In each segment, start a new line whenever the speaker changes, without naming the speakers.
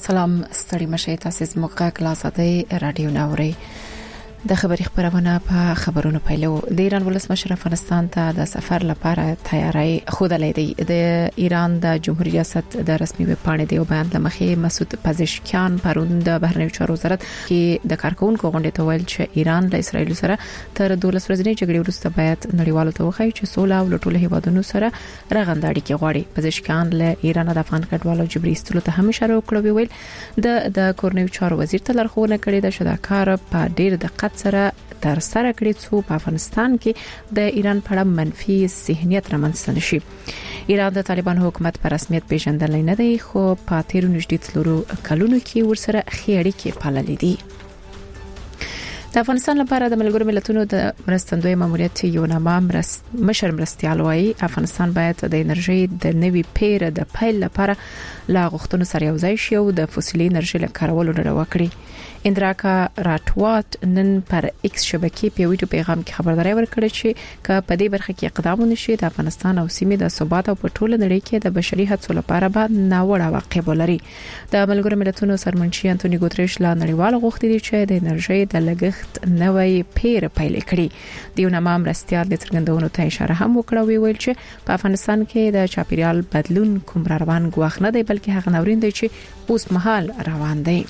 سلام ستړي مشه تاسو زموږ غږ لا ساده رادیو ناوري د خبري خبرونه په خبرونو پیلو د ایران ولسمشر افغانستان ته د سفر لپاره تیاری خوده دی د ایران د جمهوریت ریاست د رسمي ویب پاڼې دی بیان لمخې مسعود پزشکیان پرون د بهرنیو چارو وزارت کې د کارکونکو غونډې ته ویل چې ایران له اسرایل سره تر 12 ورځې جګړې وروسته باید نړیوالو ته وخایي چې سوله او ټول هیوادونو سره رغنده اړیکې غواړي. پزشکیان له ایران د افغان کډوالو جبري استلو ته هم اشاره وکړه ویل د کورنیو چارو وزیر ته لارښوونه کړې ده چې دا کار په ډیر دقت سره تر سره کړی څو په افغانستان کې د ایران په اړه منفي ذهنیت رامنځته نشي. ایران د طالبان حکومت په رسمیت پیژندل نه دی خو په تیر نږدې څلورو کلونو کې ورسره خېړی کې پاللې دي. د افغانستان لپاره د ملګرو ملتونو د مرستندوی ماموریت یو نامه مشر مرستيال وايي افغانستان باید د انرژي د نوي پیر د پیل لپاره لا غوښتنو سره یو ځای شي او د فوسیلي انرژي لکارولو ډډه وکړي. اندراکا راټوات نن پر ایکس شبکې په ویډیو پیغام کې خبرداري ورکړه چې په دې برخه کې اقدام ونشي د افغانستان او سیمې د ثبات او په ټوله نړۍ کې د بشري حقوقو لپاره به ناوړه عواقب ولري. د ملګرو ملتونو سرمنشي انټونی ګوتریش لا نړیوال غوښتي دي چې د انرژي د لګښت نوې پیر پیل کړي. د یو نامه مرستيال د څرګندونو ته اشاره هم وکړه ویل چې په افغانستان کې د چاپیریال بدلون کوم روان غواخ نه دی بلکې هغه نورین دی چې اوس مهال روان دی.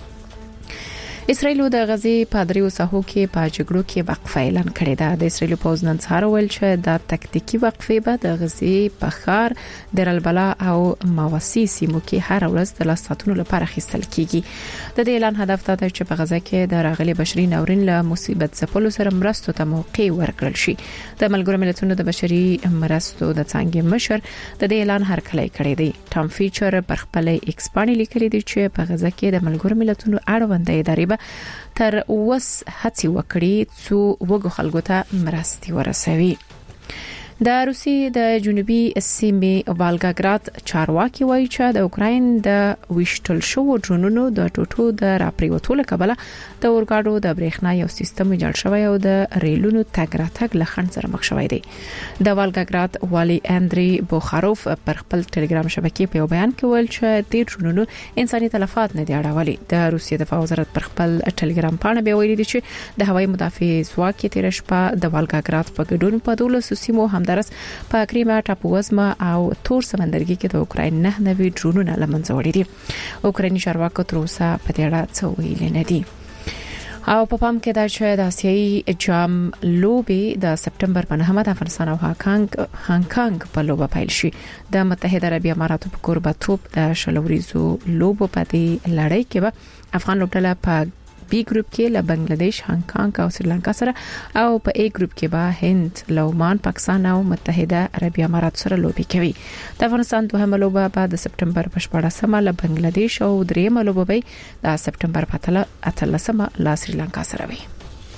اسرائیل د غزي په دریو ساحو کې په جګړو کې وقفه اعلان کړې ده. د اسرائیل پوز نن سهار ویل چې د تکتیکی وقفه به د غزي په ښار در البلا او ماوسی سیمو کې هر ورځ د لاساتونو لپاره خېستل کیږي. د دې اعلان هدف دا دی چې په غزا کې د راغلي بشري ناورین له مصیبت ځپلو سره مرستو ته موقع ورکړل شي. د ملګرو ملتونو د بشري مرستو د څنګه مشر د دې اعلان هرکلی کړی دی. ټام فیچر پر خپل ایکس باندې لیکلی دی چې په غزا کې د ملګرو ملتونو اړوند ادارې تر اوس هڅه وکړي څو وګړو خلکو ته مرستي ورسوي. د روسي د جنوبي سیمې والګاګراد چارواکي وایي چې د اوکراین د ویشتل شو ډرونونو د ټوټو د راپریوتو لکبله د اورګاډو د برېښنا یو سیستم جوړ شوی او د ریلونو تګ راتګ لخن سره مخ شوی دی. د والګاګراد والی اندري بوخاروف پر خپل ټلګرام شبکې په بیان کې ویل چې د ډرونونو انساني تلفات نه دی اړولي. د روسي دفاع وزارت پر خپل ټلګرام باندې به ویلي دي چې د هوایي مدافع ځواک کې تیر شپه د والګاګراد په ګډون په 12 سیمو درس په کریمه ټاپووزما او تور سمندرګي کې د اوکراین نه نوي ډرونونه لمنځه وړي دي. اوکرایني چارواکي تر اوسه په دې اړه څه ویلي نه دي. او په پام کې دا چې د آسیایي جام لوبي د سپټمبر په 9 د افغانستان او هانګ کانګ په لوبه پیل شي. د متحده عربی اماراتو په کوربتوب د شلوريزو لوبو په دې لړۍ کې به افغان لوبډله په بی ګروپ کې له بنگلاديش، هانګ کانګ او سریلانکا سره او په ای ګروپ کې به هند، لومان، پاکستان او متحده عربی امارات سره لوبي کوي. د افغانستان دوهمه لوبه به د سپټمبر په 14مه له بنگلاديش او دریمه لوبه به د سپټمبر په 18مه له سریلانکا سره وي.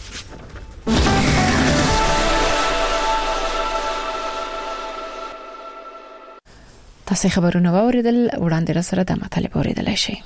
تاسو خبرونه واوریدل وړاندې را سره د مطالب اوریدل شي.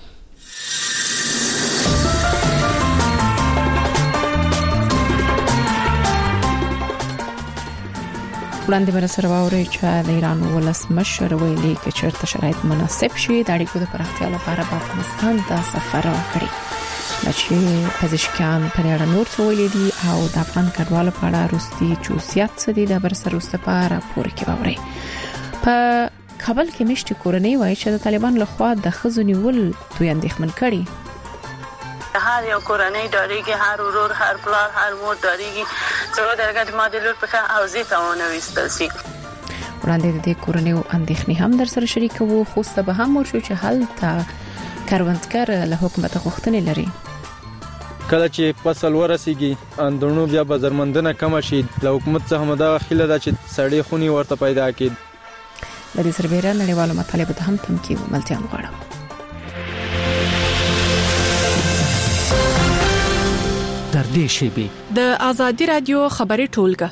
وړاندې بر سره واوري چې د ایران ولسمشر ویلي چې چیرته شرایط مناسب شي د اړیکو د پراختیا لپاره په افغانستان ته سفر وکړي. چې پزشکیان په اړه نور څه ویلي دي او د افغان کډوالو په اړه روسي جوسیات څه دي د بر سره وسته په راپور کې واوري. په کابل کې مشتي کورنۍ وایي چې د طالبان لخوا د خزونی ول دوی اندېښمن کړي.
هر یو کورنۍ داریږي، هر ورور، هر پلار، هر مور داریږي چې درګه ماده لور په اوزې ته ونويستل شي.
وړاندې د دې کورنۍ اندېښنې هم در سره شریکو خو ست به هم ورشو چې حل ته کاروانکر له حکومت غوښتنې لري.
کله چې فصل ورسیږي اندونو بیا بازارمندنه کم شي له حکومت څخه مدا خله دا چې سړی خونی ورته پیدا کړي.
د دې سربېره نړیوالو مطالبه ته هم تمکین ملتيان غواړي.
در دې شیبه
د ازادي رادیو خبري ټولګه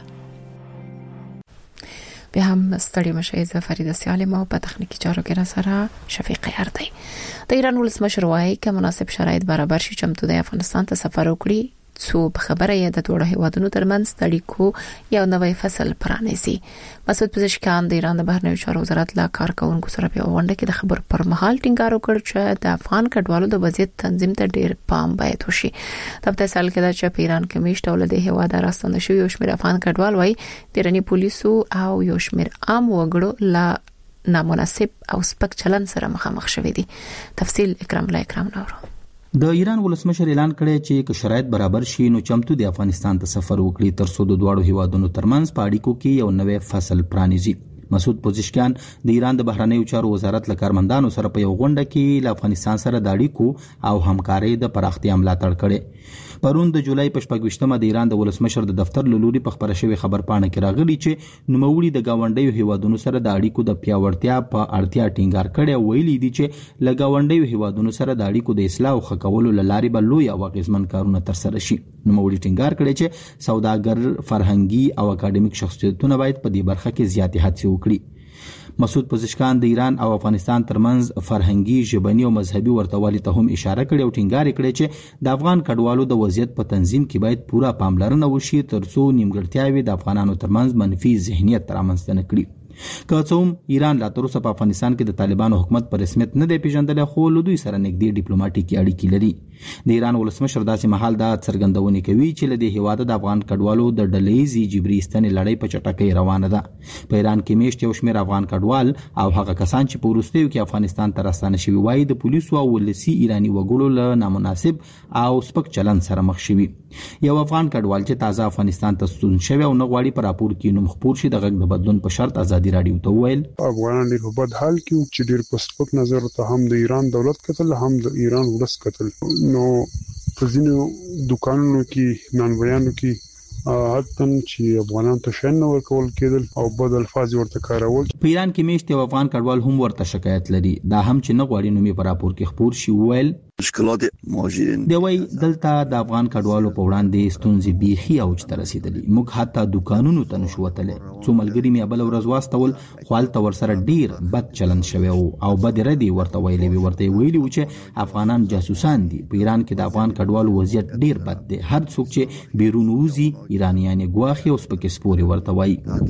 به هم ستړي مشه ز فرید سالم او په تخنیکی چارو کې را سره شفیق یاردی. د ایران ولسمشر وايي چې مناسب شرایط برابر شي چمتو د افغانستان ته سفر وکړي څو خبره یې د دوه هیوادونو ترمنځ د اړیکو یو نوې فصل پرانیسي. مسعود پزشکیان د ایران د بهرنیو چارو وزارت لا کارکونکو سره په غونډه کې د خبر پر مهال ټینګار وکړ چې د افغان کډوالو د وضعیت تنظیم ته ډیر پام باید وشي. د په سال کې د ایران کې میشته ولدي هیواد راستنه شوی یو شمېر افغان کډوال وای د ایرانی پولیسو او یو شمېر عام وګړو لا نامناسب او سپک چلن سره مخامخ شوی دي. تفصیل اکرام نورو.
د ایران ولسمشر اعلان کړی چې که شرایط برابر شي نو چمتو د افغانستان ته سفر وکړي ترڅو د دوه هیوادونو ترمنځ په اړیکو کې یو نوې فصل پرانیزي. مسعود پزشکیان د ایران د بهرنیو چارو وزارت له کارمندانو سره په یو غونډه کې له افغانستان سره د اړیکو او همکارۍ د پراختیا ملاتړ کړي. پرون د جولای په 28مه د ایران د ولسمشر د دفتر له لوري په خبره شوی خبرپاڼه کې راغلی چې نوموړي د گاونډیو هیوادونو سره د اړیکو د پیاوړتیا په اړتیا ټینګار کړي. ویلي دي چې له گاونډیو هیوادونو سره د اړیکو د اصلاح او ښه کولو لارې به لوی او اغیزمن کارونه ترسره شي. نوموړي ټینګار کړي چې سوداګر، فرهنګي او اکاډمیک شخصیتونه باید په دې برخه کې زیاتې هڅې وکړي. مسعود پزشکیان د ایران او افغانستان ترمنځ فرهنګي، ژبني او مذهبي ورتهوالي ته هم اشاره کړې او ټینګار کړی چې د افغان کډوالو د وضعیت په تنظیم کې باید پوره پاملرنه وشي ترڅو نیمګړتیاوې د افغانانو ترمنځ منفي ذهنیت رامنځته نه کړي. که څه هم ایران لا تر اوسه په افغانستان کې د طالبانو حکومت په رسمیت نه دی پیژندلی خو له دوی سره نږدې ډیپلوماټیکي اړیکې لري. د ایران ولسمشر داسې مهال دا څرګندونې کوي چې له دې هیواده د افغان کډوالو د ډلهیزې جبري ایستنې لړۍ په چټکۍ روانه ده. په ایران کې میشت یو شمېر افغان کډوال او هغه کسان چې په وروستیو کې افغانستان ته راستانه شوي وایي د پولیسو او ولسي ایراني وګړو له نامناسب او سپک چلند سره مخ شوي. یو افغان کډوال چې تازه افغانستان ته ستون شوی او نه غواړي په راپور کې نوم خپور شي د غږ د بدلون په شرط ازادي راډیو ته وویل
افغانان ډېر په بد حال کې چې ډېر په سپک نظر ته هم د ایران دولت کتل هم د ایران ولس کتل. نو په ځینو دکانونو کې نانوایانو کې حتی چې افغانان ته شین ورکول کېدل او بد الفاظ ورته کارول.
په ایران کې میشت یو افغان کډوال هم ورته شکایت لري دا هم چې نه غواړي نومي په راپور کې خپور شي. وویل
مشکلات مهاجرین
دی وای دلته د افغان کډوالو په وړاندې ستونزې بیخي اوج ته رسیدلې. موږ حتی دکانونو ته نشو وتلی. څو ملګري مې بل ورځ واستول خو هلته ورسره ډیر بد چلند شوی او بد ردی ورته ویلې ورته ویلي و چې افغانان جاسوسان دي. په ایران کې د افغان کډوالو وضعیت ډیر بد دی. هر څوک چې بیرون وځي ایرانیان ګواخي او سپکې سپورې ورته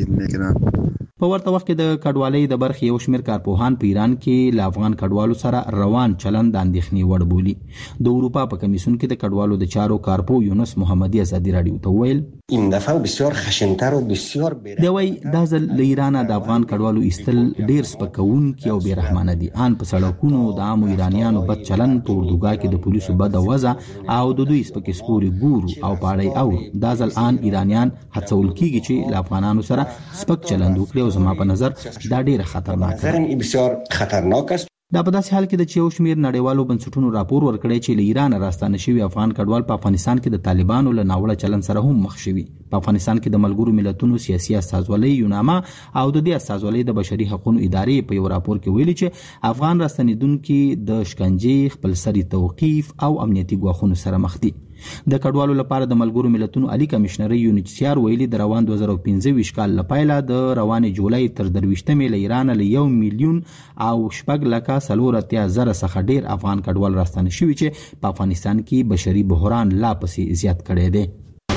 وایي. په ورته وخت کې د کډوالۍ د برخې یو شمېر کارپوهان په ایران کې له افغان کډوالو سره روان چلند د اندېښنې وړ بولي. د اروپا په کمیسیون کې د کډوالو د چارو کارپو یونس محمدي ازادي راډیو ته ویل
این دفعه بسیار خشن‌تر و بسیار
دی وای دا ځل له ایرانه د افغان کډوالو ایستل ډیر سپکونکي او بیرحمانه دي. ان په سړکونو د عامو ایرانیانو بد چلند په اردوګاه کې د پولیسو بد وضع او د دوی سپکې سپورې ګورو او پاړی او دا ځل ان ایرانیان هڅول کیږي چې له افغانانو سره سپک چلند وکړي. زما په نظر دا ډیره خطرناک ده.
بسیار خطرناک است.
دا په داسې حال کې د چې یو شمېر نړیوالو بنسټونو راپور ورکړی چې له ایران راستانه شوي افغان کډوال په افغانستان کې د طالبانو له ناوړه چلند سره هم مخ شوي. په افغانستان کې د ملګرو ملتونو سیاسي استازولۍ یوناما او د دې استازولۍ د بشري حقوقو ادارې په یو راپور کې ویلي چې افغان راستنیدونکو د شکنجې، خپلسري توقیف او امنیتي ګواښونو سره مخ دي. د کډوالو لپاره د ملګرو ملتونو عالی کمشنر یونیچسیار ویلي د روان 2015 کال لپاره د روان جولای تر 23 له ایران له 1 میلیون او 4,40,000 څخه ډیر افغان کډوال راستانه شوي چې په افغانستان کې بشري بحران لا پسې زیات کړی دی.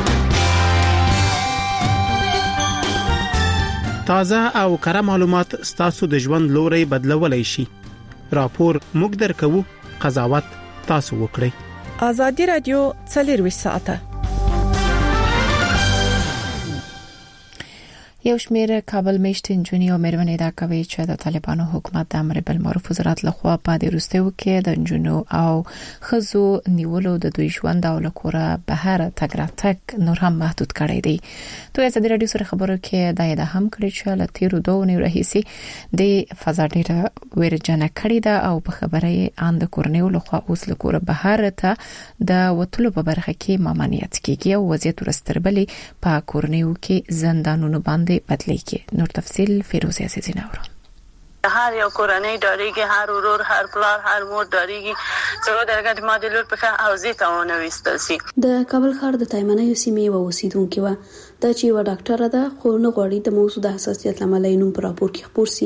تازه او کره معلومات ستاسو د ژوند لوري بدلولای شي. راپور موږ درکو، قضاوت تاسو وکړئ.
آزادی رادیو 24 ساعته.
یو شمېر کابل میشت انجونی او مېرمنې دا کوي چې د طالبانو حکومت د امر بالمعروف وزارت لخوا په دې وروستیو کې د انجونو او خزو نیولو د دوی ژوند او لکوره بهر تګ راتګ نور هم محدود کړی دی. دوی د رادیو سره خبرو کې دا یې هم کړی چې له تیرو 2 نیو راهیسي د فضا ډیره ورجنه کړی ده او په خبره یې ان د کورنیو لخوا اوس لکوره بهر ته د وټلو په برخه کې ممانعت کیږي او وضعیت ورستربلې په کورنیو کې زندانونو باندې بدلی کې. نور تفصیل فیروزه عزیزی نورو.
هر یو کورنۍ داریږي، هر ورور، هر پلار، هر مور داریږي چې درګه ماده لور په اوزې ته ونويستل شي.
د کابل ښار د تایمنې سیمې و اوسیدونکو و د چې و ډاکټر ده خو نه غوړي د موضوع د حساسیت لامل نوم پر راپور کې خبر سي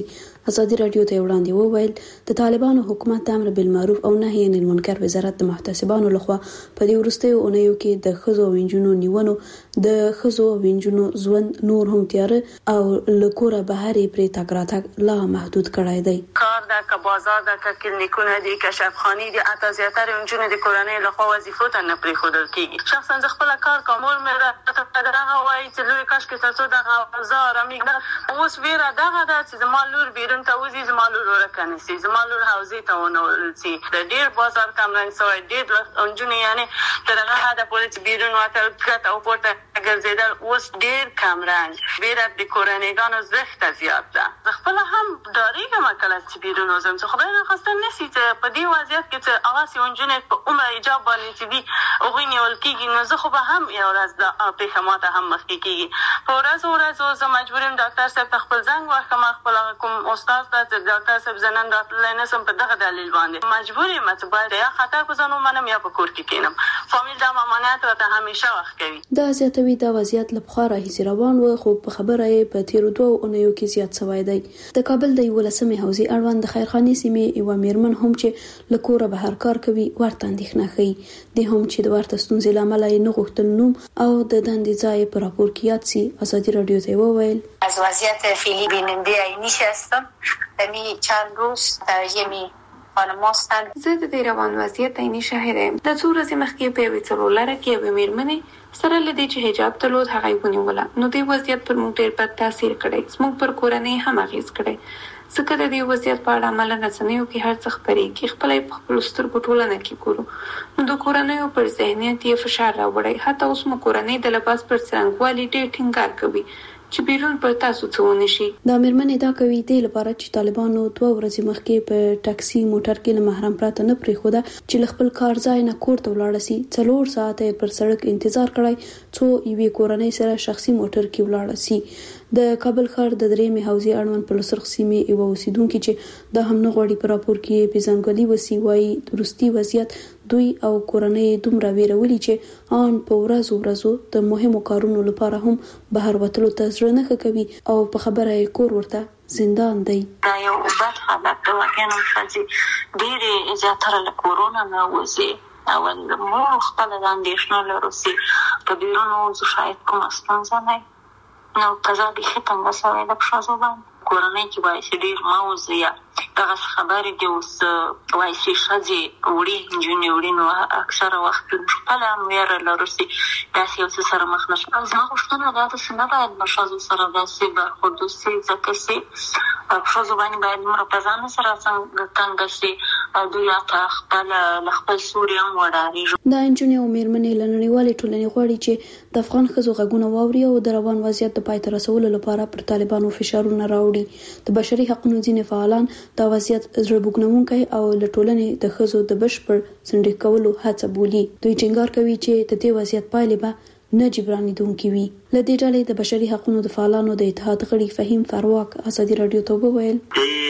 ازادي رادیو ته وړاندې وویل د طالبانو حکومت د امر بالمعروف او نهي عن المنکر وزارت د محتسبانو لخوا په دې وروستیو اونیو کې د خزو وینجونو نیونو د خزو وینجونو ژوند نور هم تیار او لکوره بهري پرې تګ راتګ لا محدود کړای دی.
کار د که بازار د که کلینیکونه دي که شفاخانې دي اته زیاتره نجونې د کورنۍ لخوا وظیفو ته نه پرېښودل کېږي. شخصا زه خپله کار کوم مور مې راته دغه وایي چې لوی کاشکې تر څو دغه اوضاع ارامېږي. اوس ویره دغه ده چې زما لور بیرون ته وځي زما لور ورکه نه سي زما لور حوزې ته ونه وړل سي. د ډېر بازار کمرنګ سوی ډېر نجونې یعنې تر هغه حده پورې چې بیرون وتل ښکته او پورته ګرځېدل اوس ډېر کمرنګ ویره د کورنیګانو زښته زیات ده. زه خپله هم ډارېږم کله چې بیرون وځم چې خدای ناخواسته نه سي چې په دې وضعیت کې چې هغسې نجونې په عمره حجاب باندې چې دي هغوی نیول کېږي نو زه خو به هم یوه ورځ دا پېښه ماته هم مخکې کېږي. په ورځو زه مجبور یم ډاکټر صاحب ته خپل زنګ وکړم خپل کوم استاد ته چې ډاکټر صاحب زه نن راتللی نه شم په دغه دلیل باندې مجبور یم چې باید یا خطر په ځان ومنم یا په کور کې کښېنم. فامیل دا ممانعت راته همیشه وخت کوي.
دا زیاتوي دا وضعیت له پخوا راهیسې روان و خو په خبره یې په تېرو 2 اونیو کې زیات سوی دی. د کابل د 11مې حوزې اړوند د خیرخانې سیمې یوه میرمن هم چې له کوره بهر کار کوي ورته اندېښنه ښیي. د هم چې د ورته ستونزې له امله یې نه غوښتل نوم او د دندې ځای په راپور کې یاد سي. ازادي رادیو ته وویل
از وضعیت فعلی بیننده عینیش هستم. می چند روز یمی خانم هستند.
زه د دې روان وضعیت عیني شاهد یم. د څو ورځې مخکې په یوې څلورلاره کې یوې میرمنې سره له دې چې حجاب درلود هغه یې ونیوله نو دې وضعیت پر موږ ډېر بد تاثیر کړی. زموږ پر کورنۍ هم اغېز کړی ځکه د دې وضعیت په اړه عملاً رسنیو کې هر څه خپرېږي. خپله یې په خپلو سترګو ټولنه کې ګورو نو د کورنیو پر ذهنیت یې فشار راوړی. حتی اوس مو کورنۍ د لباس پر څرنګوالي ډېر ټینګار کوي چې بیرون پر تاسو څه ونه شي.
دا میرمنې دا کوي دې لپاره چې طالبانو 2 ورځې مخکې په ټاکسي موټر کې له محرم پراته نه پرېښوده چې له خپل کار ځای نه کور ته ولاړه سي. 4 ساعته پر سړک انتظار کړی څو یوې کورنۍ سره شخصي موټر کې ولاړه سي. د کابل ښار د 3مې حوزې اړوند په لسرخ سیمې یوه اوسیدونکي چې دا هم نه غواړي په راپور کې پیژندګلوي وسي وایي وروستي وضعیت دوی او کورنۍ دومره ویرولي چې ان په ورځو د مهمو کارونو لپاره هم بهر وتلو ته زړه نه ښه کوي او په خبره یې کور ورته زندان دی.
دا یو بد حالت دی. واقعا ښځې ډېرې زیاتره له کورونه نه وځي او موږ خپله د اندېښنه لرو چې په بیرون وځو شاید کومه ستونزه نه نو قضا بیخي تنګه سوی ده په ښځو باندې. کورنۍ کې وایي چې ډېر مه وځي یا دغسې خبرې دي اوس وایي چې ښځې وړي نجونې وړي نو اکثره وخت خپله هم ویره لرو چې داسې یو څه سره مخ نه شي. زما غوښتنه دا ده چې نه باید له ښځو سره داسې برخورد وسي ځکه چې په ښځو باندې باید دومره په ځان سره تنګه شي دوی حتی خپله له خپل سوري هم وډارېږي.
دا نجونې او میرمنې له نړیوالې ټولنې غواړي چې د افغان ښځو غږونه واوري او د روان وضعیت د پای ته رسولو لپاره پر طالبانو فشارونه راوړي. د بشري حقوقو ځینې فعالان دا وضعیت زړه بوږنونکی او له ټولنې د ښځو د بشپړ څنډې کولو هڅه بولي. دوی ټینګار کوي چې د دې وضعیت پایلې به نه جبرانېدونکې وي. له دې ډلې د بشري حقوقو د فعالانو د اتحاد غړي فهیم فرواک ازادي رادیو ته وویل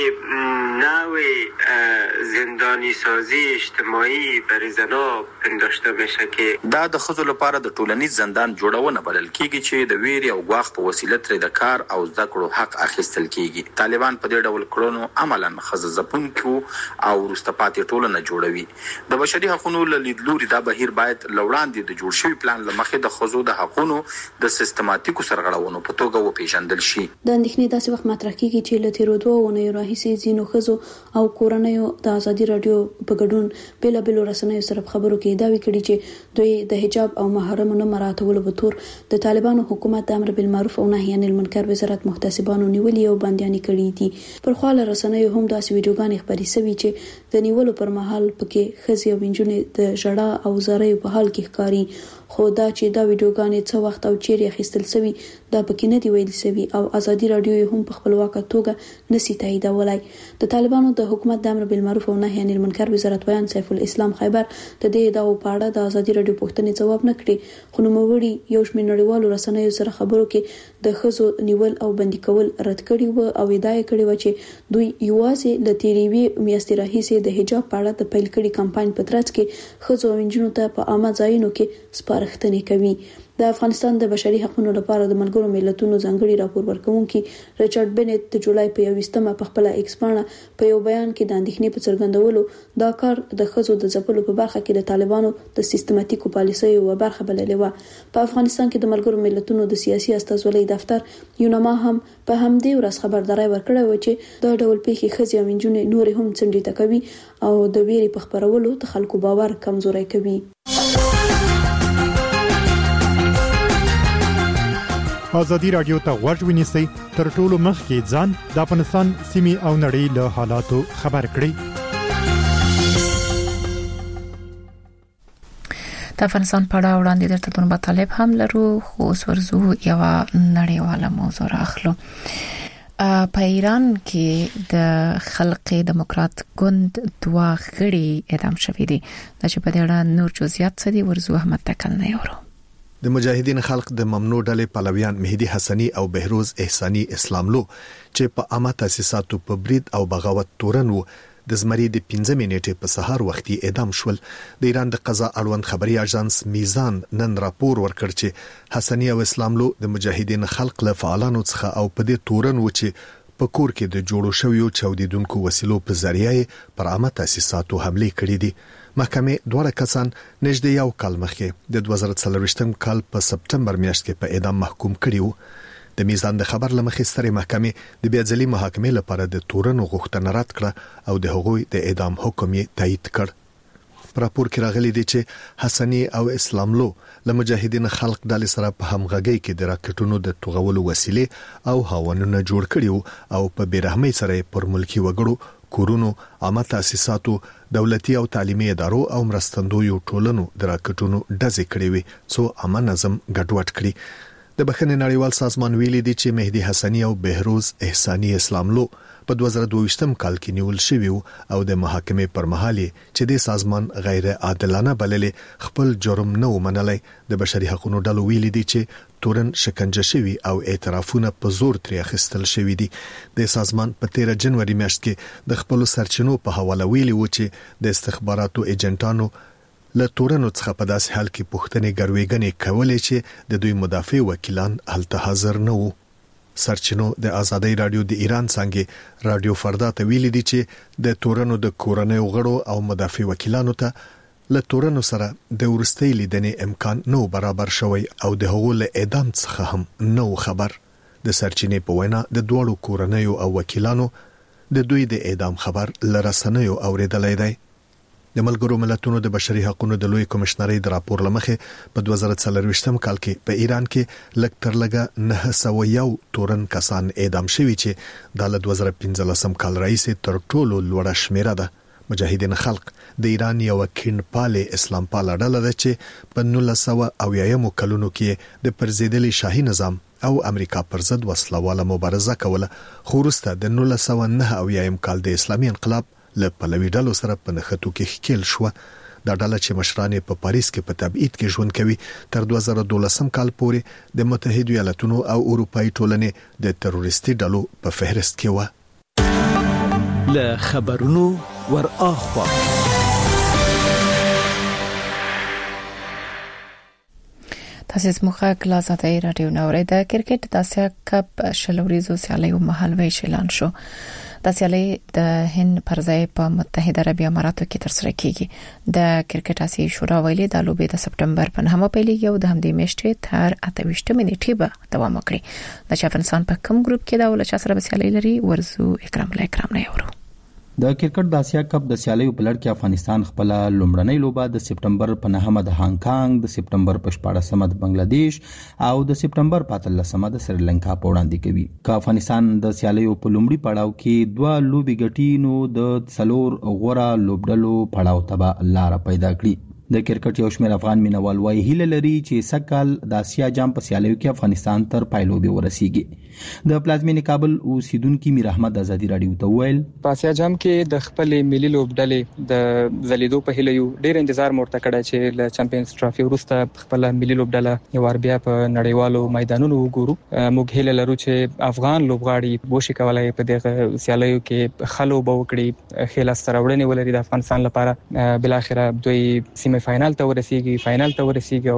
نوع زندانی سازی اجتماعی برای زنا پنداشته میشه که
دا د ښځو لپاره د ټولنیز زندان جوړونه بلل کیږي چې د ویرې او ګواښ په وسیله ترې د کار او زده کړو حق اخیستل کیږي. طالبان په دې ډول کړنو عملاً ښځه ځپونکو او وروسته پاتې ټولنه جوړوي. د بشري حقوقو له لیدلوري دا بهیر باید له وړاندې د جوړ شوي پلان له مخې د ښځو د حقوقو د سیستماتیکو سرغړونو په توګه وپېژندل شي.
د اندېښنې داسې وخت مطرح کیږي چې له تېرو 2 اونیو راهیسې ځینو ښځو او کورنیو د ازادي رادیو په ګډون بېلابېلو رسنیو سره په خبرو کې دعوې کړي چې دوی د حجاب او محرمو نه مراعاتولو په تور د طالبانو حکومت د امر بالمعروف او نهي عن المنکر وزارت محتسبانو نیولي او بندیانې کړي دي. پر خوا له رسنیو هم داسې ویډیوګانې خپرې سوي چې د نیولو پر مهال پکې ښځې او نجونې د ژړا او زاریو په حال کې ښکاري. خو دا چې دا ویډیوګانې څه وخت او چیرې اخیستل سوي دا پکې نه دی ویل سوي او ازادي رادیو هم په خپلواکه توګه نشي تاییدولای. د طالبانو د حکومت د امر بالمعروف او نهي عن المنکر وزارت ویان سیف الاسلام خیبر د دې داو په اړه د ازادي رادیو پوښتنې ځواب نه کړي خو نوموړي یو شمېر نړیوالو رسنیو سره خبرو کې د ښځو نیول او بندي کول رد کړي و او ادعا کړې و چې دوی یوازې د تیریوي میاشتې راهیسې د حجاب په اړه د پیل کړي کمپاین په ترڅ کې ښځو او نجونو ته په عامه ځایونو کې سپارښتنې کوي. د افغانستان د بشري حقوقو لپاره د ملګرو ملتونو ځانګړي راپور ورکونکي ریچارډ بنت د جولای په 21مه په خپل ایکس باندې په یو بیان کې د اندېښنې په څرګندولو دا کار د خزو د ځپلو په برخه کې د طالبانو د سیستماتیکو پالیسیو یو برخه بللې و. په افغانستان کې د ملګرو ملتونو د سیاسي استازولۍ دفتر یونما هم په همدې ورځ خبرداري ورکړه و چې دا ډول پیښې خزي او انجونې نور هم څنډې تکوي او د ویرې په خبرولو د خلکو باور کمزوري کوي.
ازادي رادیو ته غوږ ونیسئ تر ټولو مخکې ځان د افغانستان سیمې او نړۍ له حالاتو خبر کړئ.
د افغانستان په اړه وړاندې درته د مطالب هم لرو خو ورزو یو نړیواله موضوع راخلو. په ایران کې د خلق دموکرات ګوند دوا غړي اعدام شوي دي. د چې په دې اړه نور جزئیات څه دي ورزو احمد تکل نه یورو.
د مجاهدین خلق د ممنوع ډلې پلویان مهدی حسنی او بهروز احسانی اسلاملو چې په عامه تاسیساتو په برید او بغاوت تورن وو د زمری د 15 نیټې په سهار وختي اعدام شول. د ایران د قضا اړوند خبري اژانس میزان نن راپور ورکړ چې حسنی او اسلاملو د مجاهدین خلق له فعالانو څخه او په دې تورن و چې په کور کې د جوړو شویو چاودیدونکو وسیلو په ذریعه پر عامه تاسیساتو حمله کړې دي. محکمه دوه کسان نږدې یو کال مخکې د 2023م کال په سپټمبر میاشت کې په اعدام محکوم کړیو. د میزان د خبر لمخې سترې محکمې د بیا ځلې محاکمې لپاره د تورن غوښتنه رد کړه او د هغوی د اعدام حکم یې تایید کړ. په راپور کې راغلي دي چې حسنی او اسلاملو له مجاهدین خلق ډلې سره په همغږۍ کې د راکټونو د توغولو وسیلې او هاونونه جوړ کړیو او په بیرحمۍ سره پر ملکی وګړو کورونو عامه تاسیساتو دولتي او تعلیمي ادارو او مرستندویو ټولنو د راکټونو ډزې کړې وي څو عامه نظم ګډوډ کړي. د بخښنې نړیوال سازمان ویلي دی چې مهدی حسنی او بهروز احسانی اسلاملو په 2022م کال کې نیول شوی او د محاکمې پر مهال چې د سازمان غیر عادلانه بللې خپل جرم نه ومنلای. د بشري حقوقو ډلو ویلي دی چې تورن شکنجه شوی او اعترافونه په زور ترې اخیستل شوی دي. د سازمان په 13 جنوري میاشت کې د خپل سرچینو په حواله ویلي و چې د استخباراتو ایجنټانو له تورنو څخه په داسې حال کې پوښتنې ګروېګنې کولې چې د دوی مدافع وکیلان هلته حاضر نه وو. سرچینو د آزادۍ رادیو د ایران څنګه رادیو فردا ته ویلي دي چې د تورنو د کورنۍ غړو او مدافع وکیلانو ته له تورنو سره د ورستۍ لیدنې امکان نو برابر شوی او د هغو له اعدام څخه هم نو خبر. د سرچینې په وینا د دوړو کورنۍ او وکیلانو د دوی د اعدام خبر لرسنیو اوریدلای دی. د ملګرو ملتونو د بشري حقوقو د لوی کمشنرۍ د راپور لمخې په 2023م کال کې په ایران کې لږ تر لږه 901 تورن کسان اعدام شوي چې د 2015 کال راهیسې تر ټولو لوړه شمیره ده. مجاهدین خلق د ایران یو کینپال اسلام پال ډله ده چې په 1980 کلونو کې د پرزیدلي شاهي نظام او امریکا پر ضد وسلواله مبارزه کوله. خو وروسته د 1989 کال د اسلامي انقلاب له پلوي ډلو سره په نښتو کې ښکیل شو. دا ډله چې مشران په پاریس کې په تبعید کې ژوند کوي تر 2012 کال پورې د متحده ایالاتونو او اروپאי ټولنې د تروریستي ډلو په فهرست کې و.
له خبرونو ور اخوا
تاسو زموږه کلاس اتای رادیو نورې د کرکټ د اسیا کپ شلوريزو سیالیو مهالوي اعلان شو. د سیالي د هند پر ځای په متحده عربی اماراتو کې ترسره کیږي. د کرکټ اسیا شورا ویلي د لوبې د سپټمبر په 9 پیلېږي او د همدې میاشتې تر 28 نیټې به دوام وکړي. د افغانستان په کوم ګروپ کې دا ولچ سره سیالي لري ورزو اکرام نه یورو.
د کرکټ د اسیا کپ د سیالیو په لړ کې افغانستان خپل لومړنۍ لوبه د سپټمبر په 9 د هانګ کانګ، د سپټمبر په 14 د بنگلاديش او د سپټمبر په 13 د سریلانکا په وړاندې کوي. که افغانستان د سیالیو په لومړي پړاو کې دوه لوبي ګټي نو د څلور غوړه لوبډلو پړاو ته لار پیدا کړي. د کرکټ یو شمېر افغان مینوال وايي هیله لري چې سکهال د اسیا جام په سیالیو کې افغانستان تر پایلوبي ورسیږي. د پلازمینې کابل اوسیدونکو میر احمد آزادی رادیو ته ویل
په اسیا جام کې د خپل ملي لوبډلې د زلیدو په هیله یو ډیر انتظار مرته کړی چې له چمپیونز ټرافي وروسته خپل ملي لوبډله یو ور بیا په نړیوالو میدانونو وګورو. موږ هیله لرو چې افغان لوبغاړي وشي کولای په دغه سیالیو کې خلو به وکړي، خلاص ترورنې ولري د افغانستان لپاره. بل اخره دوی سیمه سیمه فائنل ته ورسیږي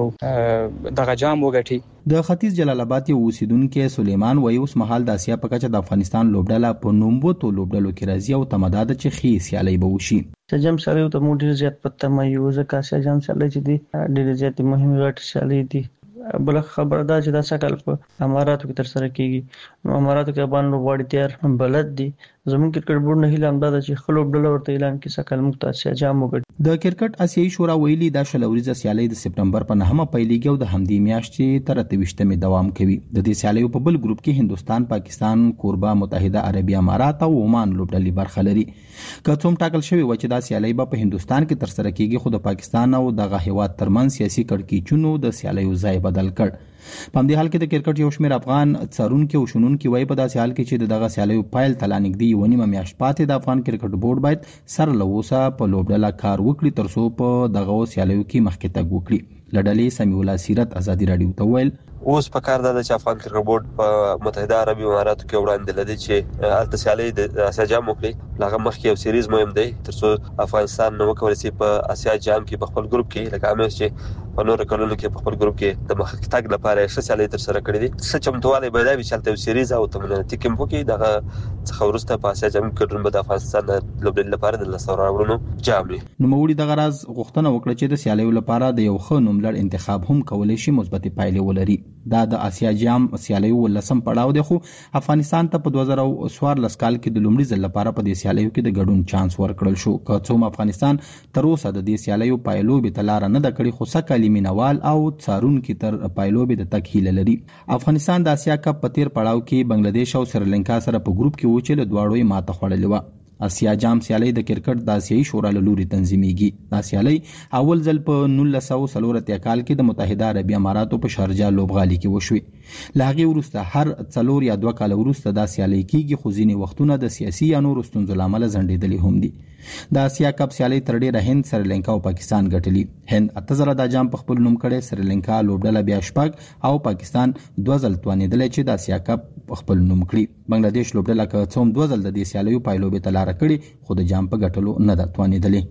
او دغه جام وګټي.
د ختیځ جلال آباد یو اوسیدونکو سلیمان وایي اوس مهال د اسیا په کچه د افغانستان لوبډله په نومبوتو لوبډلو کې راځي او تمداد چې خي سیالي به وشي.
سجام سره ته مو ډیر زیات پته مې یو ځکه سجام سره چې دی ډیر زیات مهمه غټ سیالي دي. بل خبر دا چې دا سکل په اماراتو کې تر سره کیږي. نو اماراتو کې باندې وړي تیار بلد دي. زموږ کرکټ بورډ نه هیله امداد چې خلوب ډله ورته اعلان کې سکل مختار جام وګړي.
د کرکټ آسیایي شورا ویلي د شلوريزه سیالي د سپتمبر په 9مه پیلېږي او د همدې میاشتې تر 23مې دوام کوي. د دې سیالي په بل ګروپ کې هندستان، پاکستان، کوربه متحده عربی امارات او عمان لوبډلې برخه لري. که څوم ټاکل شوی و چې دا سیالي په هندستان کې تر سره کیږي، خو د پاکستان او دغه هیواد ترمن سیاسي کړکېچونو د سیالي ځای بدل کړ. په دې حال کې د کرکټ یو شمېر افغان څارونکو او شنونکو وایي په داسې حال کې چې دغه سیالي پایل تلانګ دی ونیمه میاشت پاتې د افغان کرکټ بورډ باید سره لوسه په لوبډله کار وکړي ترڅو په دغه سیالیو کې مخکې تګ وکړي. لړلې سمیع الله سیرت آزادی رادیو ته ویل
اوس په کار ده چې افغان کرکټ بورډ په متحده عربی اماراتو کې وړاندې لدی چې الته سیالي د اسیا جام وکړي. لغه مخکې یو سیریز مهم دی ترڅو افغانستان نو وکولای شي په اسیا جام کې په خپل ګروپ کې لکه امر چې په نور کلونو کې په خپل ګروپ کې د مخکې تګ لپاره ښه سیالي تر سره کړې دي. څه چمتووالی باید وي چې الته سیریز او تمنیتي کېم وکړي. دغه څخه وروسته په اسیا جام کې ګډون به د افغانستان لوبډلې لپاره د لاسته راوړنو جام وي.
نو موري دغه راز غوښتنه وکړه چې د سیالیو لپاره د یو ښه نوملړ انتخاب هم کولای شي مثبت پایلې ولري. دا د اسیا جام سیالیو ولسم پړاو دی، خو افغانستان ته په 2014 کال کې د لومړي ځل لپاره په دې سیالیو کې د ګډون چانس ورکړل شو. که څوم افغانستان تر اوسه د دې سیالیو پایلوبې ته لار نه ده کړې، خو سکه مینوال او څارونکو تر پایلوبې د تک هیله لري. افغانستان د اسیا کپ په تیر پړاو کې بنگلاديش او سریلانکا سره په ګروپ کې و چې له دواړو یې ماته خوړلې و. اسیا جام سیالي د کرکټ د آسیایي شورا له لوري تنظیمېږي. دا سیالي اول ځل په 1940 کال کې د متحده عربی اماراتو په شارجه لوبغالي کې وشوي. لاغي وروسته هر 4 یا 2 کال وروسته دا سیالي کیږي، خو ځینې وختونه د سیاسي یا نور ستونزو لامل ځنډېدلې هم دي. د اسیا کپ سیالي تر ډیره هند، سریلانکا او پاکستان ګټلي. هند 8000 د جام په خپل نوم کړي، سریلانکا لوبډله بیا شپږ او پاکستان 2 ځل توانېدل چې د اسیا کپ په خپل نوم کړي. بنگلاديش لوبډله که څوم 2 ځل د دې سیالیو پایلوبې ته لار کړي، خو د جام په ګټلو نه ده توانېدلې.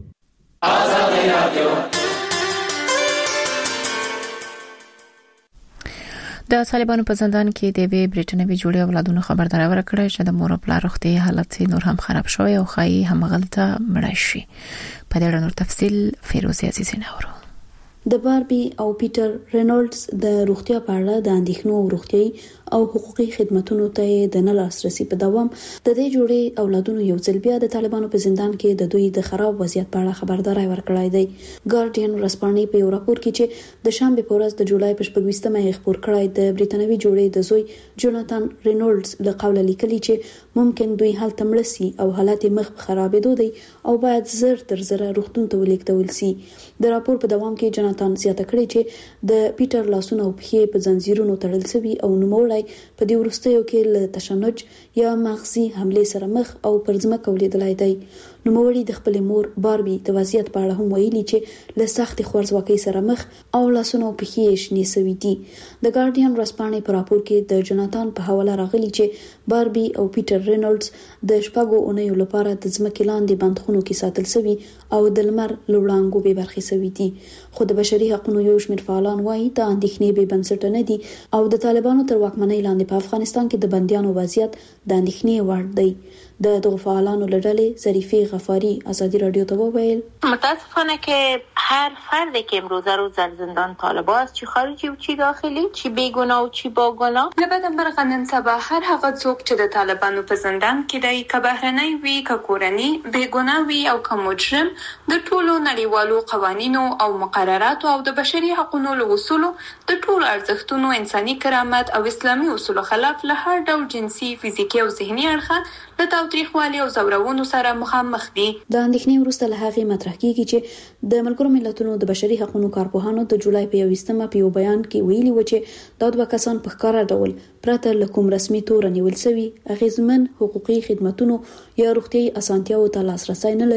آزادي رادیو
د طالبانو په زندان کې د وی برټنوي جوړي اولادونو خبرداري ورکړه چې د مور او پلار روغتي حالت نور هم خراب شوی او خایي همغلته مړ شي. په دې اړه نور تفصيل فیروزي عزیزي نورو.
د باربي او پیټر رینولډز د روغتیا په اړه د اندېښنو روغتيایي او حقوقي خدماتو ته د نه لاسرسي په دوام د دې جوړې اولادونو یو ځل بیا د طالبانو په زندان کې د دوی د خراب وضعیت په اړه خبرداري ورکړای دی. ګارډین ورځپاڼې په یو راپور کې چې د شنبه په ورځ د جولای په 28مه خبر کړای د برټنوي جوړې د زوی جوناتان رینولډز له قوله لیکلي چې ممکن دوی هلته مړ شي او حالت مخ خرابېدو دی او باید زر تر زر روغتون ته ولیکتل شي. د راپور په دوام کې جوناتان زیاته کړې چې د پیټر لاسونه او پښې په زنجیرونو تړل شوي او نوموړی په دې وروستیو کې له تشنج یا مغزي حمله سره مخ او پر ځمکه ولیدلای دی. نوموړی د خپل مور باربي د وضعیت په اړه هم ویلي چې له سخت خوارځواکۍ سره مخ او لاسونه او پښې شنې سوي دي. د ګارډین ورځپاڼې په راپور کې د جوناتان په حواله راغلي چې باربي او پیټر رینولډز د شپږو اونیو لپاره د ځمکې لاندې بندخونو کې ساتل شوي او د لمر لوړانګو به برخې شوي دي. خو د بشري حقوقو یو شمېر فعالان وایي د اندېښنې به بنسټ نه دي او د طالبانو تر واکمنۍ لاندې په افغانستان کې د بنديانو وضعیت د اندېښنې وړ دی. د دغه فعالانو لړلې ظریفه غفاری آزادی رادیو ته وویل
متاسفانه که هر فردی که امروز روز در زندان طالب است چی خارجی و چی داخلی چی بیگناه و چی باگناه
لبد مرغ نن سبا هر هغه څوک چې د طالبانو په زندان کې دی که بهرنی وي که کورنی بیگناه وي او که مجرم د ټولو نړیوالو قوانینو او مقرراتو او د بشري حقوقو له اصولو د ټولو ارزښتونو انساني کرامت او اسلامي اصولو خلاف له هر ډول جنسي فزیکي او ذهني اړخه د تاوتریخوالي او زورونو سره مخامخ دي.
د اندېښنې وروسته له هغې مطرح کیږي چې د ملګرو ملتونو د بشري حقوقو کارپوهانو د جولای په 21مه په یو بیان کې ویلي و چې دا 2 کسان په ښکاره ډول پرته له کوم رسمي تور نیول شوي اغیزمن حقوقي خدماتو یا روغتي اسانتیاو ته لاسرسي نه لري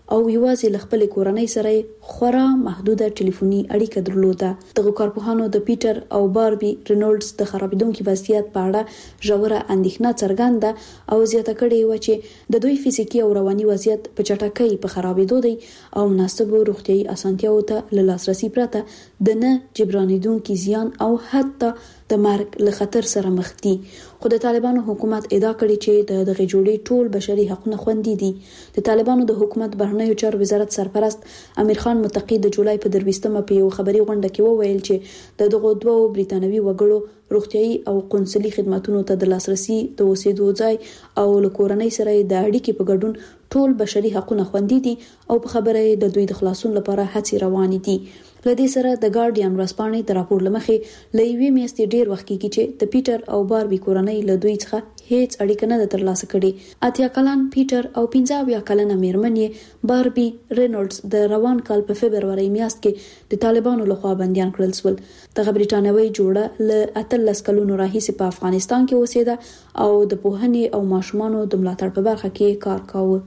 او یوازې لخپل کورنۍ سره خورا محدوده ټلیفوني اړیکه درلوده. دغه کارپوهانو د پیټر او باربي رینولډز د خرابېدونکو وضعیت په اړه ژوره اندېښنه څرګنده او زیاته کړې و چې د دوی فزیکی او رواني وضعیت په چټکۍ په خرابېدو دی او مناسب روغتيایي اسانتیاو ته لاسرسي پرته د نه جبرانیدونکو زیان او حتی د مرګ له خطر سره مخ دي. خو د طالبانو حکومت ادعا کړې چې دغه جوړې ټول بشري حقوقونه خوندي دي. د طالبانو د حکومت بهرنیو چارو وزارت سرپرست امیر خان متقی د جولای په 23مه په یو خبري غونډه کې وویل چې دغه دوه بریتانوي وګړو روغتيایي او قونسلي خدماتونو ته د لاسرسي د اوسېدو ځای او له کورنۍ سره د اړیکې په ګډون ټول بشري حقوقونه خوندي دي او په خبره د دوی د خلاصون لپاره هڅې روانې دي. لدې سره د ګارډین ورځپاڼې د راپور لمخې لېوي میاشتې ډیر وخت کېږي چې د پیټر او باربي کورنۍ له دوی څخه هیڅ اړیکه نه ترلاسه کړي. 80 کلن پیټر او 15 کلنه میرمنې باربي رینولډز د روان کال په فبروري میاشت کې د طالبانو لخوا بنديان کړل شول. دغه بریټانوي جوړه له 18 کلونو راهیسې په افغانستان کې اوسېده او د پوهنې او ماشومانو د ملاتړ په برخه کې کار کاوه.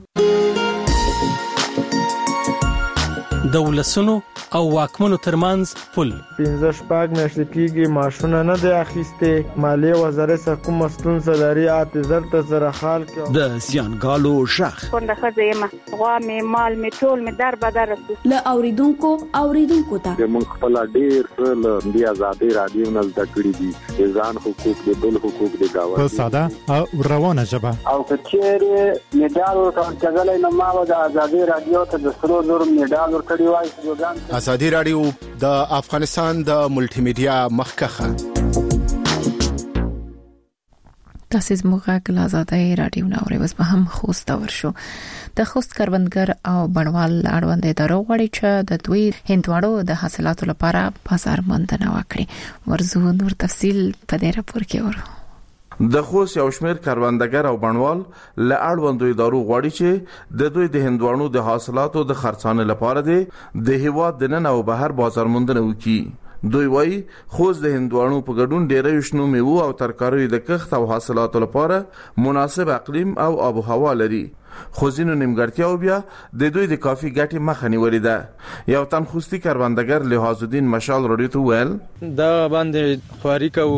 د ولسونو او واکمنو ترمنځ پل
15 شپږ میاشتې کېږي ماشونه نه دی اخیسته. مالیه وزارت څخه کوم ستونزه لري اعتذار ته سره حال کې
د زیانګالو شخ
څنګه خځه ما غوا می مال می ټول می در بدر
له اوریدونکو ته
موږ خپل ډیر څه د آزادي رادیو نه زده کړی دي ځان حقوق د بل حقوق د گاوه
په ساده او روانه ژبه
او کچېره میډال ورکړل نو ما د آزادي رادیو ته د 100 میډال ورکړی وای.
آزادی رادیو د افغانستان د ملټي میډیا مخکخه
تاسو زموږه آزادی رادیو ناوړي وس به هم خوست ورشو. د خوست کروندګر او بڼوال اړوند ادارو غواړي چې د دوی هندواړو د حاصلاتو لپاره بازار موندنه وکړي. ورزو نور تفصیل په دې راپور کې ورو.
د خوست یو شمېر کروندګر او بڼوال له اړوندو ادارو غواړي چې د دوی د هندواڼو د حاصلاتو د خرڅانې لپاره د هیواد د نن او بهر بازار موندنه وکړي. دوی وایي خوست د هندواڼو په ګډون ډېر شنو میوه او ترکاریو د کښت او حاصلاتو لپاره مناسب اقلیم او آب و هوا لري. خو ځینو نیمګړتیاو بیا د دوی د کافي ګټې مخه نیولې ده. یو تن خوستي کروندګر لحاظ الدین مشال رادیو ته ویل
دا باندې خواري کوو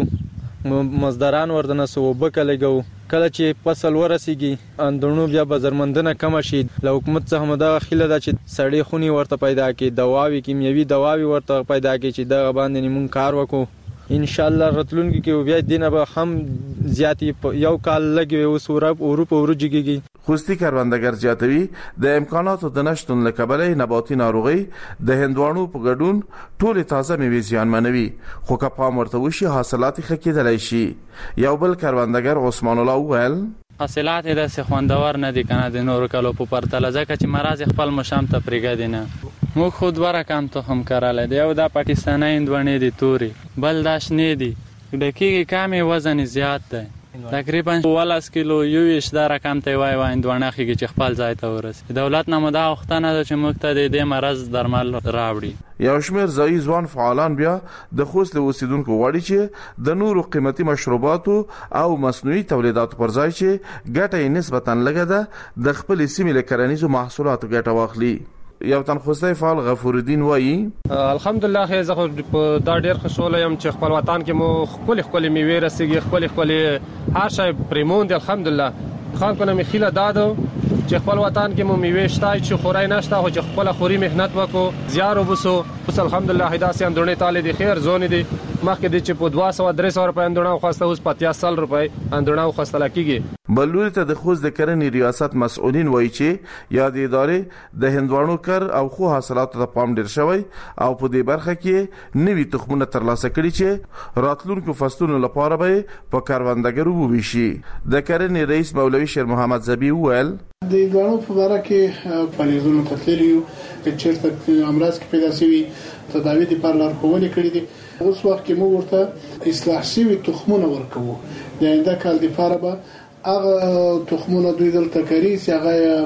مزدوران وردنه سو وبکه لګو کله چې فصل ورسیږي اندونو بیا بازارمندنه کم شي. له حکومت څخه مدا خیله ده چې سړی خونی ورته پیدا کړي دواوی کیمیاوي دواوی ورته پیدا کړي چې دا باندې مونږ کار وکړو. ان شاء الله راتلونکي کې بیا دینه به هم زیاتی یو کال لګي او سورب اروپا ورجګي.
خوستی کروندګر زیاتوي د امکاناتو د نشټون لکبلې نباتي ناروغي د هندواڼو په ګډون ټول تازه میوه زیانمنوي خو که پام ورته وشي حاصلات ښه کېدلی شي. یو بل کروندګر عثمان الله وویل
حاصلات د خوندور نه دي کنه د نورو کلو په پرتله ځکه چې مرز خپل مشام ته پرېګا دي نه. موږ خود ورکم ته هم کړل دی او د پاکستاني هندوانې دي توري بل داش نه دي د کېږي کمې وزن زیات دی تقریبا 10 کیلو یو ویش دا رقم ته وای هندوانه خېږي چې خپل ځای ته ورسي. دولت نه مده وختنه ده چې موږ ته د مرز درمل راوړي.
یو شمېر ځایي ځوان فعالان بیا د خوست له اوسیدونکو غواړي چې د نورو قیمتي مشروباتو او مصنوعي تولیداتو پر ځای چې ګټه یې نسبتاً لږه ده د خپل سیمې له کرنیزو محصولاتو ګټه واخلي. یو تن خوستی فعال غفور الدین وایي
الحمدلله زه دا ډیر خوشاله یم چې خپل وطن کې مو خپل میوه رسیږي خپل هر شی پریمون دی الحمدلله. خان کنه می خیله دادو چې خپل وطن کې مو میوه شته چې خورای نشته خو چې خپل خوري مهنت وکړو زیار وبسو بس الحمدلله هداسي اندونه تعالی دی خیر زون دی مخکې د چې په 200-300 روپے اندونه خواسته اوس 50 روپے اندونه خواسته لکېږي.
بلوري ته د خوست د کرنې ریاست مسؤلین وایي چې یا د ادارې د هندواڼو کر او خو حاصلاتو ته پام ډیر شوی او په دې برخه کې نوي تخمونه ترلاسه کړي چې راتلونکو فصلونو لپاره به په کروندګرو وویشي. د کرنې رئیس مولوي شیر محمد زبی ویل
د هندواڼو په اړه کې فعالیتونو کتلریو چې چیرته امراض کې پیدا شوی تداوی لپاره لارښوونې کړې دي. اوس وخت کې موږ ورته اصلاح شوی تخمونه ورکوو د آینده کال لپاره به هغه تخمونه دوی دلته کوي چې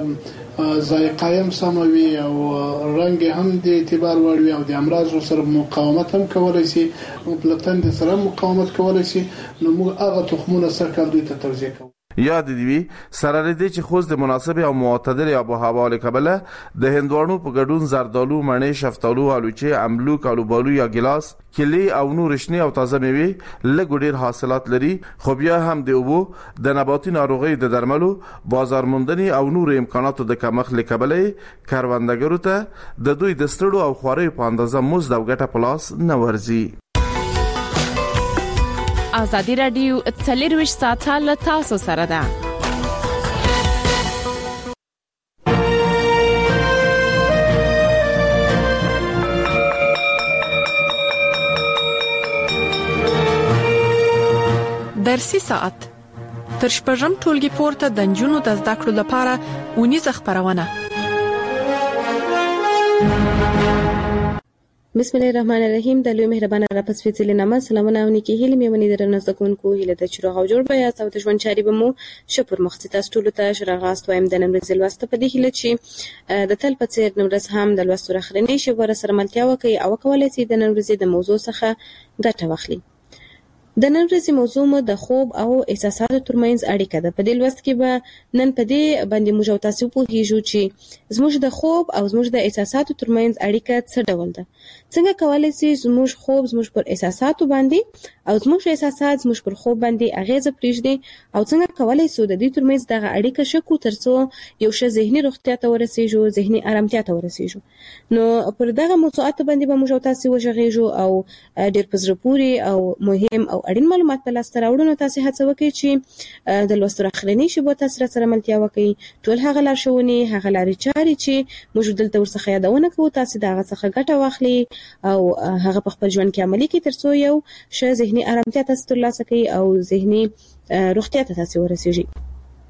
هغه ذایقه هم سموي او رنگ هم د اعتبار وړ وي او د امراض سره مقاومت هم کولای شي او پلتن د سره مقاومت کولای شي. نو موږ هغه تخمونه سره دوی ته توزیع کوو.
یاد دی سره لري چې خوست د مناسب او معتدل آب و هوا له کبله د هندوانو په ګډون زردالو، مڼې، شفتالو، آلوچه، املوک، آلوبالو یا ګلاس، کلی او نور شنی او تازه میوه لږ ډیر حاصلات لري، خو بیا هم د اوبو د نباتي ناروغي د درملو، بازار موندنې او نور امکاناتو د کمښت له کبله کاروندګرو ته د دوی د ستړو او خواري په اندازه مزد او ګټه پلاس نه ورزي.
ازادي رادیو 24 ساعته له تاسو سره ده.
درسي ساعت تر شپږم ټولګي پورته د نجونو د زده کړو لپاره ونیزه خبرونه.
بسم الله الرحمن الرحیم. د لوی مهربان رب سپېڅلې نامه سلامونه او نیکی هیله مې ونی درنه زکونکو هیله د چروغ او جوړ بیا او د ژوند چاري بمو شپور مختص ټولو ته شراغاست وایم د نمرز لوسته په دې هیله چې د تل په څیر نمرز هم د لوستو رخرنی شي ور سره ملتیا وکي او کولای شي د نمرز د موضوع څخه ګټه واخلي. د نن ورځې موضوع مو د خوب او احساساتو ترمنځ اړیکه ده. په دې لوست کې به نن په دې باندې موږ تاسو پوهیږو چې زموږ د خوب او زموږ د احساساتو ترمنځ اړیکه څه ډول ده. څنګه کولای شي زموږ خوب زموږ پر احساساتو باندې او زموږ احساسات زموږ پر خوب باندې اغیزه پرېږدي او څنګه کولای شو د دې ترمنځ دغه اړیکه شکو ترڅو یو ښه ذهني روغتیا ته ورسیږو، ذهني آرامتیا ته ورسیږو. نو پر دغه موضوعات باندې به موږ تاسو وژغېږو او ډېر په زړه پورې او مهم او اړین معلومات په لاس راوړنو تاسو هڅه وکړئ چې د لوستو راخلنی شبو تاسو سره ملتیا وکړئ. ټول هغه لارښوونې هغه لارې چارې چې موږ دلته ورڅخه یادونه کوو تاسو دغه څخه ګټه واخلئ او هغه په خپل ژوند کې عملي کړئ ترڅو یو ښه ذهني آرامتیا تاسو ترلاسه کړئ او ذهني روغتیا ته تاسو ورسیږئ.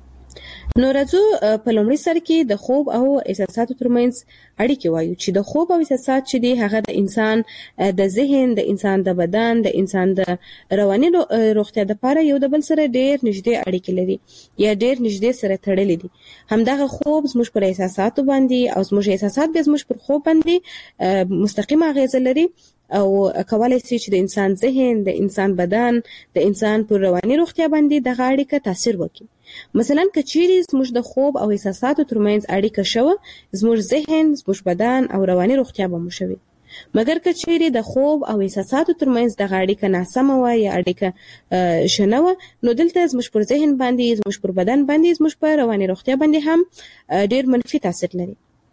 نو راځو په لومړي سر کې د خوب او احساساتو ترمنځ اړیکې وایو چې د خوب او احساسات چې دی هغه د انسان د ذهن، د انسان د بدن، د انسان د رواني روغتیا لپاره یو د بل سره ډېر نږدې اړیکې لري یا ډېر نږدې سره تړلې دي. همدغه خوب زموږ پر احساساتو باندې او زموږ احساسات به زموږ پر خوب باندې مستقیمه اغیزه لري او کولای شي چې د انسان ذهن، د انسان بدن، د انسان پر رواني روغتیا باندې دغه اړیکه تاثیر وکړي. مثلا کچيري زموږ د خوب او احساساتو ترمنځ اړیکه شوه، زموږ ذهن، زموږ بدن او رواني روغتیا به مو شوي. مګر کچيري د خوب او احساساتو ترمنځ دغه اړیکه ناسمه وه یا اړیکه شنه وه، نو دلته زموږ پر ذهن باندې، زموږ پر بدن باندې، زموږ پر رواني روغتیا باندې هم ډېر منفي تاثیر لري.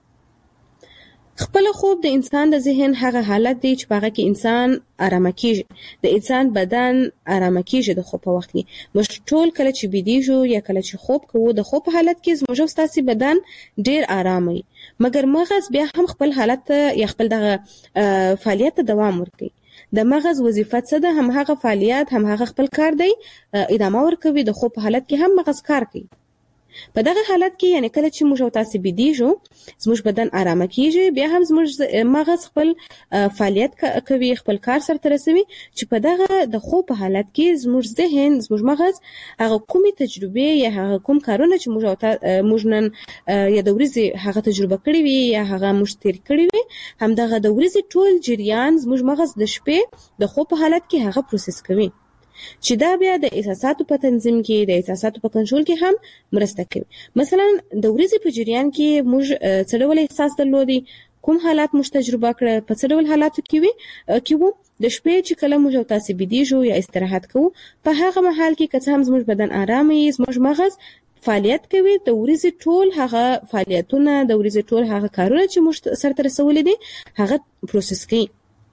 خپل خوب د انسان د ذهن هغه حالت دی چې هغه کې انسان آرامه کیږي، د انسان بدن آرامه کیږي د خوب په وخت کې. موږ ټول کله چې بېدېږو یا کله چې خوب کوو د خوب په حالت کې زموږ ستاسو بدن ډېر آرام وي، مګر مغز بیا هم خپل حالت یا خپل دغه فعالیت ته دوام ورکوي. د مغز وظیفه څه ده؟ هم هغه فعالیت، هم هغه خپل کار دی ادامه ورکوي. د خوب په حالت کې هم مغز کار کوي. په دغه حالت کې یعنی کله چې موږ تاسو بېدېږو زموږ بدن آرامه کیږي، بیا هم زموږ مغز خپل فعالیت کوي، خپل کار سرته رسوي چې په دغه د خوب په حالت کې زموږ ذهن، زموږ مغز هغه کومې تجربې یا هغه کوم کارونه چې موږ نن یا د ورځې هغه تجربه کړې وي یا هغه موږ تیر کړې وي، همدغه د ورځې ټول جریان زموږ مغز د شپې د خوب په حالت کې هغه پروسس کوي چې دا بیا د احساساتو په تنظیم کې، د احساساتو په کنټرول کې هم مرسته کوي. مثلا د ورځې په جریان کې موږ څه ډول احساس درلودي، کوم حالات موږ تجربه کړه، په څه ډول حالاتو کې وو. د شپې چې کله موږ تاسو بېدېږو یا استراحت کوو، په هغه مهال کې که څه هم زموږ بدن آرام وي، زموږ مغز فعالیت کوي، د ورځې ټول هغه فعالیتونه، د ورځې ټول هغه کارونه چې موږ سرته رسولي دي هغه پروسس کوي،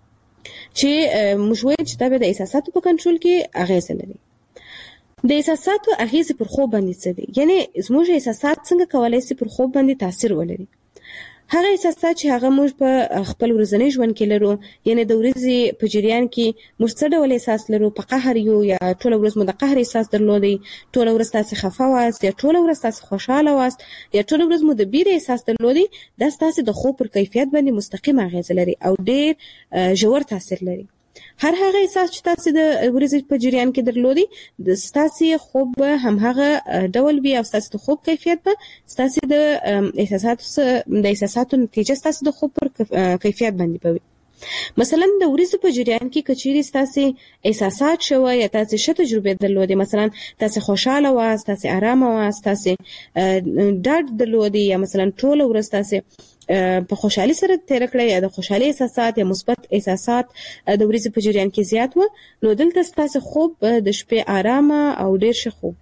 چې موږ وایو چې دا به د احساساتو په کنټرول کې اغیزه لري. د احساساتو اغیزې پر خوب باندې څه دي؟ یعنی زموږ احساسات څنګه کولای شي پر خوب باندې تاثیر ولري؟ هغه احساسات چې هغه موږ په خپل ورځني ژوند کې لرو، یعنی د ورځې په جریان کې موږ څه ډول احساس لرو، په قهر یو یا ټوله ورځ مو د قهر احساس درلودی، ټوله ورځ تاسو خفه واست یا ټوله ورځ تاسو خوشاله واست یا ټوله ورځ مو د بیره احساس درلودی، دا ستاسو د خوب پر کیفیت باندې مستقیم اغیزه لري او ډېر ژور تاثیر لري. هر هغه احساس چې تاسو د ورځې په جریان کې درلودي، د ستاسو خوب هم هغه ډول وي او ستاسو د خوب کیفیت به ستاسو د احساساتو نتیجه ستاسو د خوب پر کیفیت باندې وي. مثلا د ورځې په جریان کې کچيري ستاسو احساسات شوه یا تاسو ښه تجربه درلودې، مثلا تاسو خوشاله واست، تاسو آرام واست، تاسو ډاډ درلودې، یا مثلا ټول ورځ تاسو په خوشحالي سره تیر کړی یا د خوشحالي احساسات یا مثبت احساسات د ورځې په جریان کې زیات و، نو دلته تاسو خوب د شپې آرامه او ډیر ښه خوب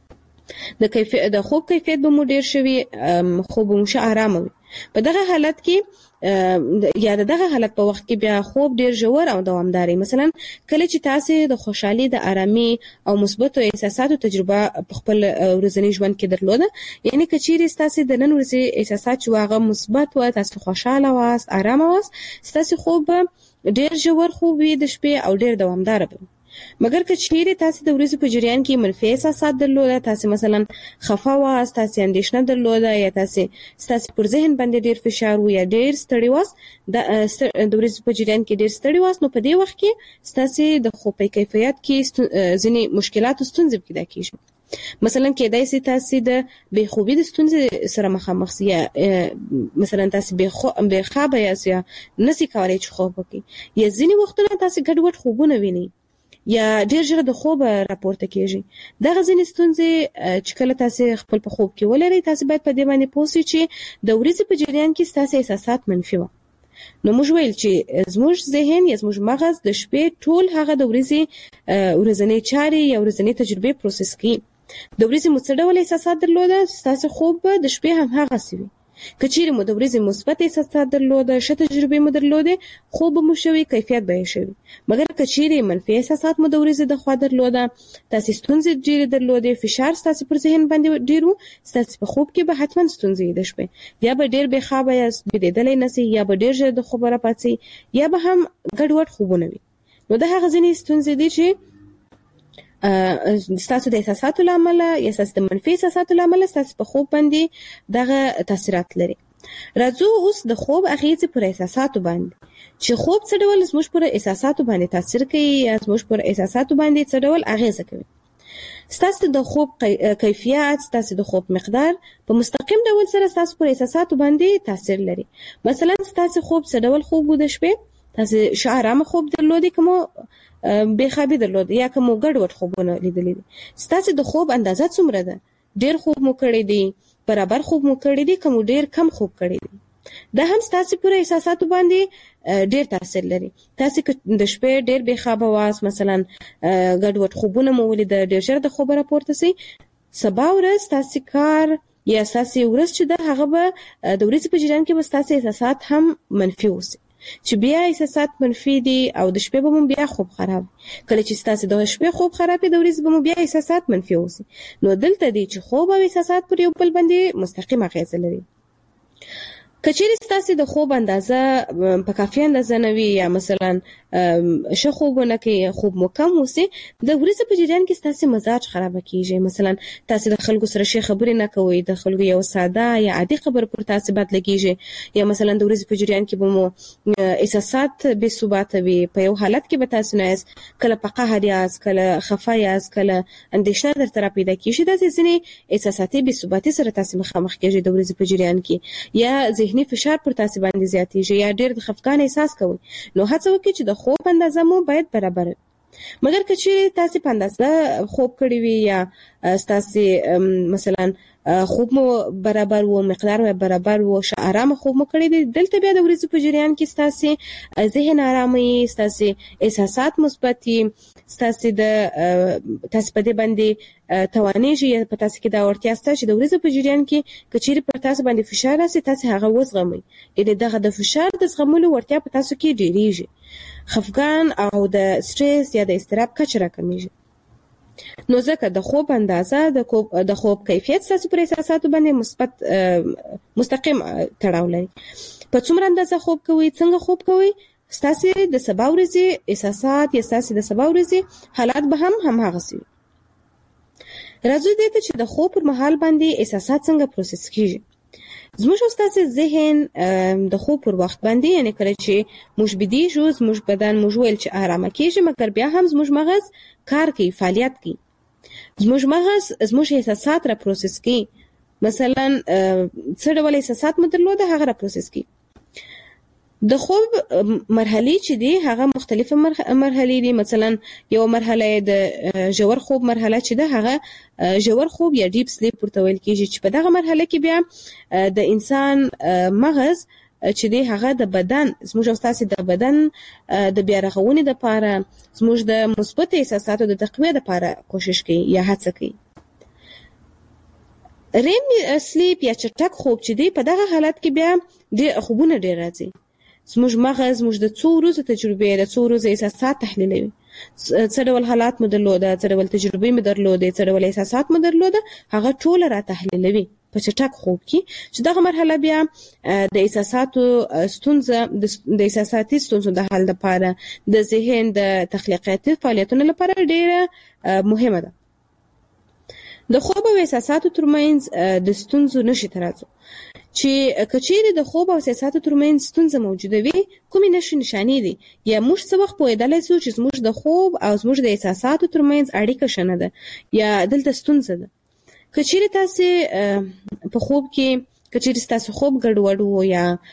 د خوب کیفیت به مو ډیر شوي، خوب مو ښه آرامه وي. په دغه حالت کې یا دغه حالت په وخت کې بیا خوب ډیر ژور او دوامدار. مثلا کله چې تاسو د خوشحالي، د آرامي او مثبت احساساتو تجربه په خپل ورځنی ژوند کې درلوده، یعنی کچېرې تاسو د نن ورځې احساسات چې واغه مثبت و، تاسو خوشاله واست، آرامه واست، تاسو خوب ډیر ژور خوب وي د شپې او ډیر دوامدار به. مګر کچېرې تاسو د ورځې په جریان کې منفي احساسات درلوده، تاسو مثلا خفه واست، تاسو اندېښنه درلوده، یا تاسو پر ذهن باندې ډیر فشار و یا ډیر ستړي واست، د ورځې په جریان کې ډیر ستړي واست، نو په دې وخت کې تاسو د خوب کیفیت کې ځینې مشکلات او ستونزې پیدا کیږي. مثلا کېدای شي تاسو د بې خوبي د ستونزې سره مخامخ شئ، مثلا تاسو بې خوابه یاست یا نشئ کولای چې خوب وکړئ، یا ځینې وختونه تاسو ګډوډ خوبونه وینئ یا ډیر ژر د خوب راپورته کیږي. دغه ځینې ستونزې چې کله تاسو خپل په خوب کې ولرئ، تاسو باید په دې باندې پوه شئ چې د ورځې په جریان کې تاسو احساسات منفي وو. نو موږ ویل چې زموږ ذهن یا زموږ مغز د شپې ټول هغه د ورځنۍ چارې یا ورځنۍ تجربې پروسس کوي. د ورځې مو څه ډول احساسات درلوده، تاسو خوب به د شپې هم هغه سوي. کچېرې مو د ورځې مثبت احساسات درلوده، ښه تجربې مو درلوده، خوب مو شوي، کیفیت به یې شوي. مګر کچېرې منفي احساسات مو د ورځې د خوا درلوده، تاسو ستونزې ډېرې درلودې، فشار تاسو پر ذهن باندې ډېر و، تاسو په خوب کې به حتما ستونزې د شپې، یا به ډېر بې خوابه یاست، بېدېدلی نشئ، یا به ډېر ژر د خوبه راپاڅئ، یا به هم ګډوډ خوبونه وي. نو د هغه ځینې ستونزې دي چې ستاسو د احساساتو لامل یا ستاسو د منفي احساساتو لامل ستاسو په خوب باندې دغه تاثیرات لري. راځو اوس د خوب اغیزې پر احساساتو باندې، چې خوب څه ډول زموږ پر احساساتو باندې تاثیر کوي یا زموږ پر احساساتو باندې څه ډول اغیزه کوي. ستاسو د خوب کیفیت، ستاسو د خوب مقدار په مستقیم ډول سره ستاسو پر احساساتو باندې تاثیر لري. مثلا ستاسو خوب څه ډول خوب و د شپې، تاسو ښه آرامه خوب درلودي کوم بې خوابي درلود یا کوم ګډوډ خوبونه لیدلي دي، ستاسو د خوب اندازه څومره ده، ډیر خوب مو کړی دی، برابر خوب مو کړی دی، کوم ډیر کم خوب کړی دی. دا هم ستاسو پر احساساتو باندې ډیر تاثیر لري. تاسو د شپې ډیر بې خوابه واست، مثلا ګډوډ خوبونه مو ولید، ډیر ژر د خوب راپورته سي، سبا ورځ تاسو کار یا تاسو ورځ چې د هغه به د ورځې په جریان کې به تاسو احساسات هم منفي وسی، چې بیا احساسات منفي دي او د شپې به مو بیا خوب خراب. کله چې تاسو د شپې خوب خراب دي، د ورځې به مو بیا احساسات منفي وسی. نو دلته دي چې خوب او احساسات پر یو بل باندې مستقیم اغیزه لري. کچېرې تاسو د خوب اندازه په کافي اندازه نه وي یا مثلا ښه خوبونه کوي، خوب مو کم وسی، د ورځې په جریان کې تاسو مزاج خراب کیږي. مثلا تاسو د خلکو سره شي خبرې نه کوئ، د خلکو یو ساده یا عادي خبر پر تاسو بد لګیږي، یا مثلا د ورځې په جریان کې به مو احساسات بې ثباته وي، په یو حالت کې به تاسو نه یاست، کله په قهر یاست، کله خفه یاست، کله اندېښنه درته را پیدا کیږي. دا ځینې احساساتي بې ثباتي سره تاسو مخامخ کیږئ د ورځې په جریان کې، یا ذهني فشار پر تاسو باندې زیاتېږي، یا ډېر د خفګان احساس کوئ. نو هڅه وکړئ چې د خوب اندازه مو باید برابر. مګر کچې تاسو په اندازه خوب کړی وي یا تاسو مثلا خوب مو برابر وو، مقدار مو برابر وو، آرام خوب مو کړی دی، دلته بیا د ورځې په جریان کې تاسو ذهن آرامي، تاسو احساسات مثبتي، تاسو په دې باندې توانېږي یا په تاسو کې دا ورتیا سته چې د ورځې په جریان کې کچېرې پر تاسو باندې فشار راسي، تاسو هغه وزغمئ. یعنې دغه د فشار د زغملو ورتیا په تاسو کې ډېرېږي، خفګان او د سټرس یا د اضطراب کچه راکمیږي. نو ځکه د خوب اندازه د خوب کیفیت تاسو پر احساساتو باندې مثبت مستقیم تړاو لري. په څومره اندازه خوب کوئ، څنګه خوب کوئ، ستاسو د سبا ورځې احساسات یا ستاسو د سبا ورځې حالات به هم هغسې وي. راځو دې ته چې د خوب پر مهال باندې احساسات څنګه پروسس کیږي. زموږ او ستاسو ذهن د خوب پر وخت باندې، یعنی کله چې موږ بېدېږو، زموږ بدن موږ ویل چې آرامه کېږي، مګر بیا هم زموږ مغز کار کوي، فعالیت کوي. زموږ مغز زموږ احساسات را پروسس کوي. مثلا څه ډول احساسات مو درلوده هغه را پروسس کوي. د خوب مرحلې چې دي هغه مختلفه مرحلې دي. مثلا یو مرحله د ژور خوب مرحله چې ده هغه ژور خوب یا ډیپ سلیپ ورته ویل کیږي چې په دغه مرحله کې بیا د انسان مغز چې دی هغه د بدن زموږ استاسي د بدن د بیا رغونې لپاره زموږ د مثبت احساساتو د تقویه لپاره کوشش کوي یا هڅه کوي. ریم سلیپ یا چټک خوب چې دی په دغه حالت کې بیا د خوبونه ډیر راځي. زموږ مغز زموږ د څو ورځې تجربې د څو ورځې احساسات تحلیلوي. څه ډول حالات مو درلوده، څه ډول تجربې مو درلوده، څه ډول احساسات مو درلوده، هغه ټول را تحلیلوي په چټک خوب کې چې دغه مرحله بیا د احساساتو ستونزه د احساساتي ستونزو د حل لپاره د ذهن د تخلیقاتي فعالیتونو لپاره ډیره مهمه ده. د خوب او احساساتو ترمنځ د ستونزو نشي ترازو چې کچېره د خوب او احساساتو ترمنځ ستونزه موجوده وي کومې نشي نشانې دي یا موږ څه وخت پوهېدلی سو چې زموږ د خوب او زموږ د احساساتو ترمنځ اړیکه شنه ده یا دلته ستونزه ده. کچېره تاسو په خوب کې کچېره تاسو خوب ګډوډ وو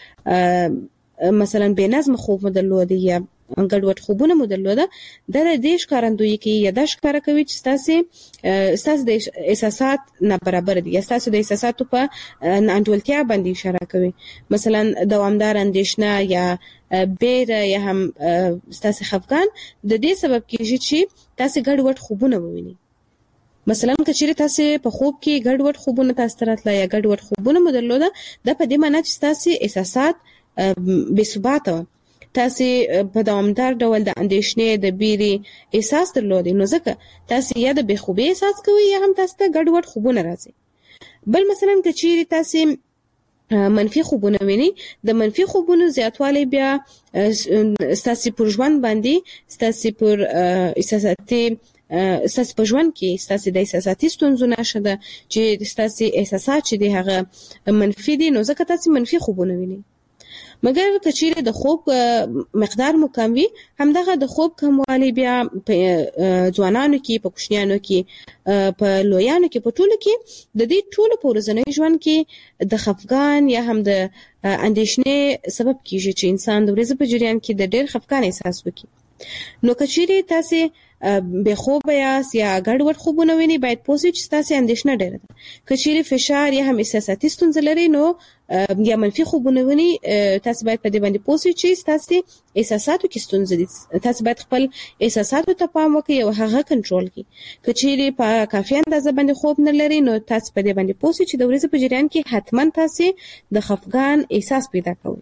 یا مثلا بې نظم خوب مو درلوده یا ګډوډ خوبونه مو درلوده د دې ښکارندویي کوي یا د ښکاره کوي چې تاسو د احساسات نابرابر دي یا تاسو د احساساتو په ناانډولتیا باندې اشاره کوي. مثلا دوامدار اندېښنه یا بیره یا هم تاسو خفګان د دې سبب کیږي چې تاسو ګډوډ خوبونه ووینئ. مثلا کچېره تاسو په خوب کې ګډوډ خوبونه تاسو تراتله یا ګډوډ خوبونه مو درلوده د په دې معنی چې تاسو احساسات بې ثباته تاسو په دوامدار ډول د اندېښنې د بیرې احساس درلودي نو ځکه تاسو یا د بېخوبۍ احساس کوئ یا هم تاسو ته ګډوډ خوبونه راځي. بل مثلا کچېره تاسو منفي خوبونه ویني د منفي خوبونو زیاتوالی بیا ستاسو پر ژوند باندې ستاسو پر احساساتي ستاسو په ژوند کې ستاسو د احساساتي ستونزو نښه ده چې ستاسو احساسات چې دي هغه منفي دي نو ځکه تاسو منفي خوبونه ویني. مګر کچېره د خوب مقدار مو کم وي همدغه د خوب کموالی بیا په ځوانانو کې په کوچنیانو کې په لویانو کې په ټولو کې د دې ټولو په ورځني ژوند کې د خفګان یا هم د اندېښنې سبب کیږي چې انسان د ورځې په جریان کې د ډېر خفګان احساس وکړي. نو کچېره تاسو بې خوبه یاست یا ګډوډ خوبونه وینئ باید پوه شئ چې ستاسو اندېښنه ډېره ده. کچېرې فشار یا هم احساساتي ستونزه لرئ نو یا منفي خوبونه وینئ تاسو باید په دې باندې پوه شئ چې ستاسو احساساتو کې ستونزه دي. تاسو باید خپل احساساتو ته پام وکړئ او هغه کنټرول کړئ. کچېرې په کافي اندازه باندې خوب نه لرئ نو تاسو په دې باندې پوه شئ چې د ورځې په جریان کې حتما تاسو د خفګان احساس پیدا کوئ.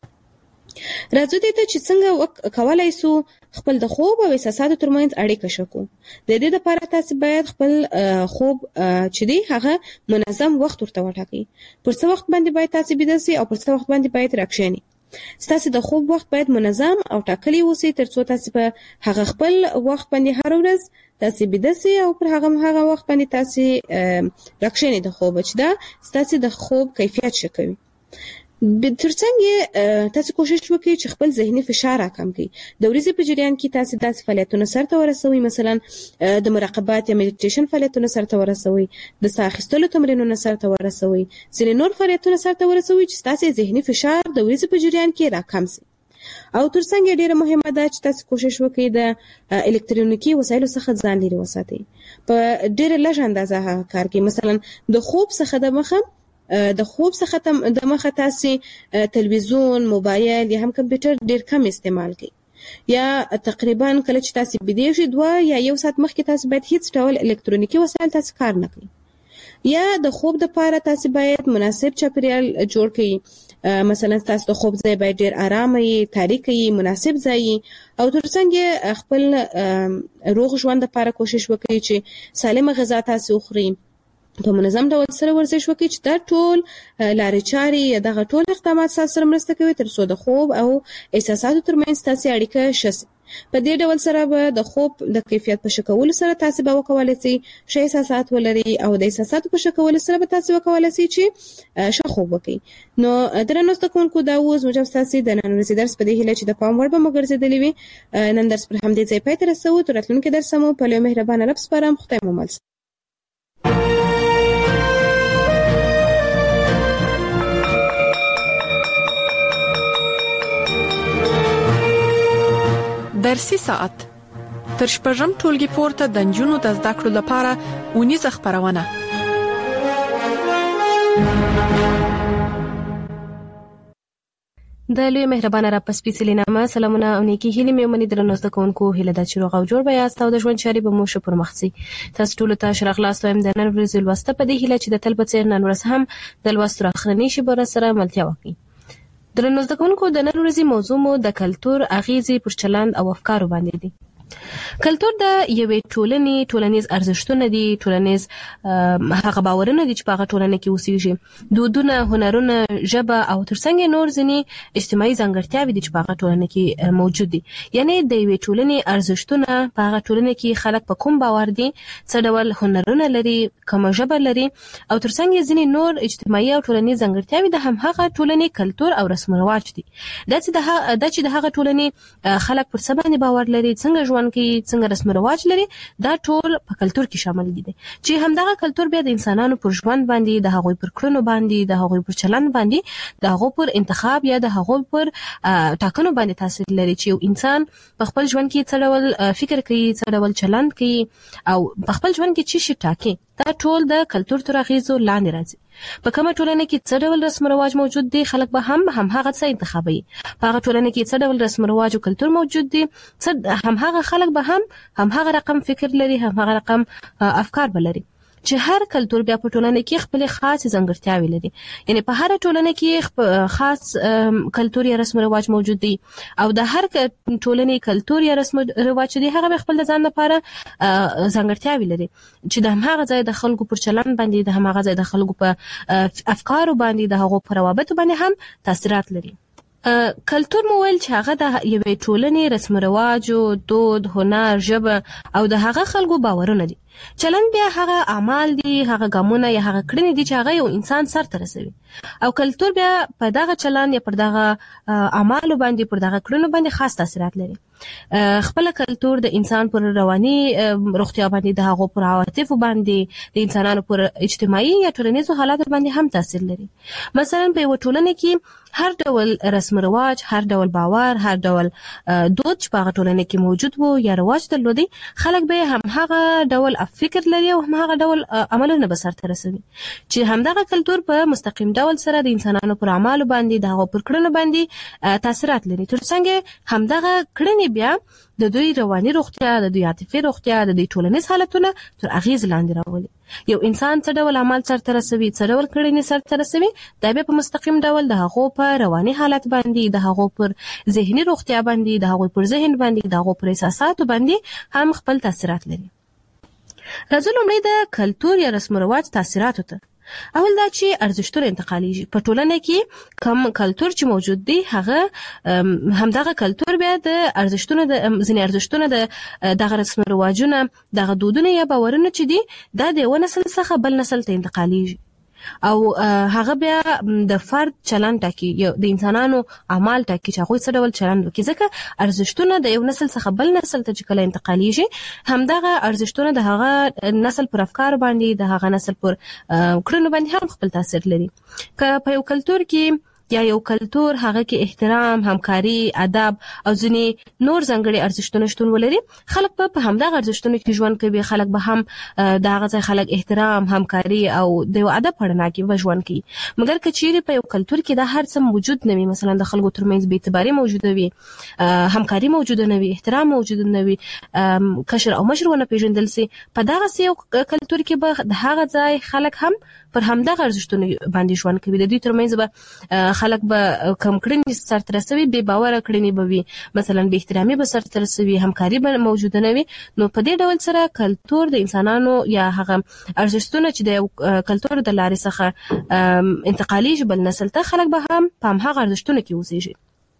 راځو دې ته چې څنګه کولای سو خپل د خوب او احساساتو ترمنځ اړیکه شکو. د دې لپاره تاسو باید خپل خوب چې دی هغه منظم وخت ورته وټاکئ. پر څه وخت باندې باید تاسو بيده سئ او پر څه وخت باندې باید راکښینئ. ستاسو د خوب وخت باید منظم او ټاکلی اوسي ترڅو تاسو په هغه خپل وخت باندې هر ورځ تاسو بيده سئ او پر هغه وخت باندې تاسو راکښینئ د خوب چې دا ستاسو د خوب کیفیت ښه کوي. ترڅنګ تاسو کوشش وکړئ چې خپل ذهني فشار راکم کړئ. د ورځې په جریان کې تاسو داسې فعالیتونه سرته ورسوئ مثلا د مراقبات یا میډیټیشن فعالیتونه سرته ورسوئ، د ساه اخیستلو تمرینونه سرته ورسوئ، ځینې نور فعالیتونه سرته ورسوئ چې تاسو ذهني فشار د ورځې په جریان کې راکم شي. او ترڅنګ ډیره مهمه ده چې تاسو کوشش وکړئ د الکترونیکي وسایلو څخه ځان لرې وساتئ. په ډیره لږ اندازه کار کوي. مثلا د خوب څخه د مخه تاسو تلویزیون، موبایل یا هم کمپیوټر ډیر کم استعمال کړئ. یا تقریبا کله چې تاسو بيدې شئ 2 یا 1 ساعت مخکې تاسو باید هیڅ ډول الکترونیکي وسایل تاسو کار نه کړئ. یا د خوب لپاره تاسو باید مناسب چاپیریال جوړ کړئ. مثلا تاسو د خوب ځای باید ډیر آرام وي، تاریک وي، مناسب ځای او ترڅنګ خپل روغ ژوند لپاره کوشش وکړئ چې سالمه غذا تاسو وخورئ، په منظم ډول سره ورزش وکړئ چې دا ټول لارې چارې یا دغه ټول اقدامات تاسو سره مرسته کوي ترڅو د خوب او احساساتو ترمنځ تاسو اړیکه شي. په دې ډول سره به د خوب د کیفیت په ښه کولو سره تاسو به وکولای شئ ښه احساسات ولرئ او د احساساتو په ښه کولو سره به تاسو وکولای شئ چې ښه خوب وکړئ. نو درنو زده کوونکو دا اوس موږ تاسو د نن ورځې درس په دې هیله چې د پام وړ به مو ګرځېدلی وي. نن درس پر همدې ځای پای ته رسوو. تر راتلونکي درس مو په لوی مهربانه رب سپارم. خدای مو مل.
فارسی ساعت تر شپږم ټولګي پورته د نجونو د زده کړو لپاره اونیزه خبرونه.
د لوی مهربانه را پسپیڅلې نامه سلامونه او نیکی هیلې مې منې درنو زده کوونکو هیله ده چې روغ او جوړ به یاست او د ژوند چارې به مو ښه پرمخ ځي. تاسو ټولو ته ښه راغلاست وایم د نن ورځې لوسته په دې هیله چې د تل په څېر نن ورځ هم د لوستو اخرنۍ شیبه سره ملتیا وکړي. درنو زده کوونکو د نن ورځې موضوع مو د کلتور اغیزې پر چلند او افکارو باندې دي. کلتور د یوې ټولنې ټولنیز ارزښتونه دي، ټولنیز هغه باورونه دي چې په هغه ټولنه کې اوسېږي، دودونه، هنرونه، ژبه او ترڅنګ نور ځینې اجتماعي ځانګړتیاوې دي چې په هغه ټولنه کې موجود دي. یعنی د یوې ټولنې ارزښتونه په هغه ټولنه کې خلک په کوم باور دي، څه ډول هنرونه لري، کومه ژبه لري او ترڅنګ ځینې نور اجتماعي او ټولنیز ځانګړتیاوې د همغه ټولنې کلتور او رسم و رواج دي. دا چې د هغه ټولنې خلک پر څه باندې باور لري، څنګه ژوند کوي، څنګه رسم و رواج لري، دا ټول په کلتور کې شامل دي چې همدغه کلتور بیا د انسانانو پر ژوند باندې، د هغوی پر کړنو باندې، د هغوی پر چلند باندې، د هغوی پر انتخاب یا د هغوی پر ټاکنو باندې تاثیر لري چې یو انسان په خپل ژوند کې څه ډول فکر کوي، څه ډول چلند کوي او په خپل ژوند کې څه شي ټاکي. دا ټول د کلتور تر اغیزو لاندې راځي. په کومه ټولنه کې څه ډول رسم و رواج موجود دي، خلک به هم هغه څه انتخابوي. په هغه ټولنه کې څه ډول رسم و رواج او کلتور موجود دي، هم هغه خلک به هم هغه رقم فکر لري، هم هغه رقم افکار به لري. چې هر کلتور بیا په ټولنه کې خپل خاص ځانګړتیاوې لري. یعنی په هر ټولنه کې خاص کلتور یا رسم و رواج موجود دي او د هر ټولنې کلتور یا رسم و رواج دي هغه خپل ځان لپاره ځانګړتیاوې لري چې د همغه ځای د خلکو پر چلند باندې، د همغه ځای د خلکو په افکارو باندې، د هغو پر روابط باندې هم تاثیرات لري. کلتور مو ویل چې هغه د یوې ټولنې رسم و رواج، دود، هنر، ژبه او د هغه خلکو باورونه دي. چلند بیا هغه اعمال دي، هغه ګامونه یا هغه کړنې دي چې هغه یو انسان سر ته رسوي او کلتور بیا په دغه چلند یا پر دغه اعمالو باندې، پر دغه کړنو باندې خاص تاثیرات لري. خپل کلتور د انسان پر رواني روغتیا باندې، د هغو پر عواطفو باندې، د انسانانو پر اجتماعي یا ټولنیزو حالاتو باندې هم تاثیر لري. مثلا په یو ټولنه کې هر ډول رسم و رواج، هر ډول باور، هر ډول دود چې په هغه ټولنه کې موجود وو یا رواج درلودي، خلک به هم هغه ډول فکر لري او هم هغه ډول عملونه به سرته رسوي چې همدغه کلتور په مستقیم ډول سره د انسانانو پر اعمالو باندې، د هغو پر کړنو باندې تاثیرات لري. ترڅنګ همدغه کړنې بیا د دوی رواني روغتیا، د دوی عاطفي روغتیا، د دوی ټولنیز حالتونه تر اغیز لاندې راولي. یو انسان څه ډول عمل سرته رسوي، څه ډول کړنې سرته رسوي، دا به په مستقیم ډول د هغو په رواني حالت باندې، د هغو پر ذهني روغتیا باندې، د هغو پر ذهن باندې، د هغو پر احساساتو باندې هم خپل تاثیرات لري. راځو لومړی د کلتور یا رسم و رواج تاثیراتو ته. اول دا چې ارزښتونه انتقالیږي. په ټولنه کې کوم کلتور چې موجود دی، هغه همدغه کلتور بیا د ارزښتونه، د ځینې ارزښتونه، دغه رسم و رواجونه، دغه دودونه یا باورونه چې دي، دا د یو نسل څخه بل نسل ته انتقالیږي او هغه بیا د فرد چلند ټاکي، د انسانانو اعمال ټاکي چې هغوی څه ډول چلند وکړي. ځکه ارزښتونه د یو نسل څخه بل نسل ته چې کله انتقالیږي، همدغه ارزښتونه د هغه نسل پر افکار باندې، د هغه نسل پر کړنو باندې هم خپل تاثیر لري. که په یو کلتور کې یا یو کلتور هغه کې احترام، همکاري، ادب او ځینې نور ځانګړي ارزښتونه شتون ولري، خلک په همدغه ارزښتونو کې ژوند کوي. خلک به هم د هغه ځای خلک احترام، همکاري او د یو ادب په رڼا کې به ژوند کوي. مګر که چیرې په یو کلتور کې دا هر څه موجود نه وي، مثلا د خلکو ترمنځ بې اعتباري موجوده وي، همکاري موجوده نه وي، احترام موجود نه وي، کشر او مشر ونه پیژندل سي، په دغه یو کلتور کې به د هغه ځای خلک هم پر همدغه ارزښتونو باندې ژوند کوي. د دوی ترمنځ به خلک به کم کړنې سرته رسوي، بې باوره کړنې به وي، مثلا بې احترامي به سرته رسوي، همکاري به موجوده نه وي. نو په دې ډول سره کلتور د انسانانو یا هغه ارزښتونه چې د کلتور د لارې څخه انتقالیږي بل نسل ته، خلک به هم په همغه ارزښتونو کې اوسېږي.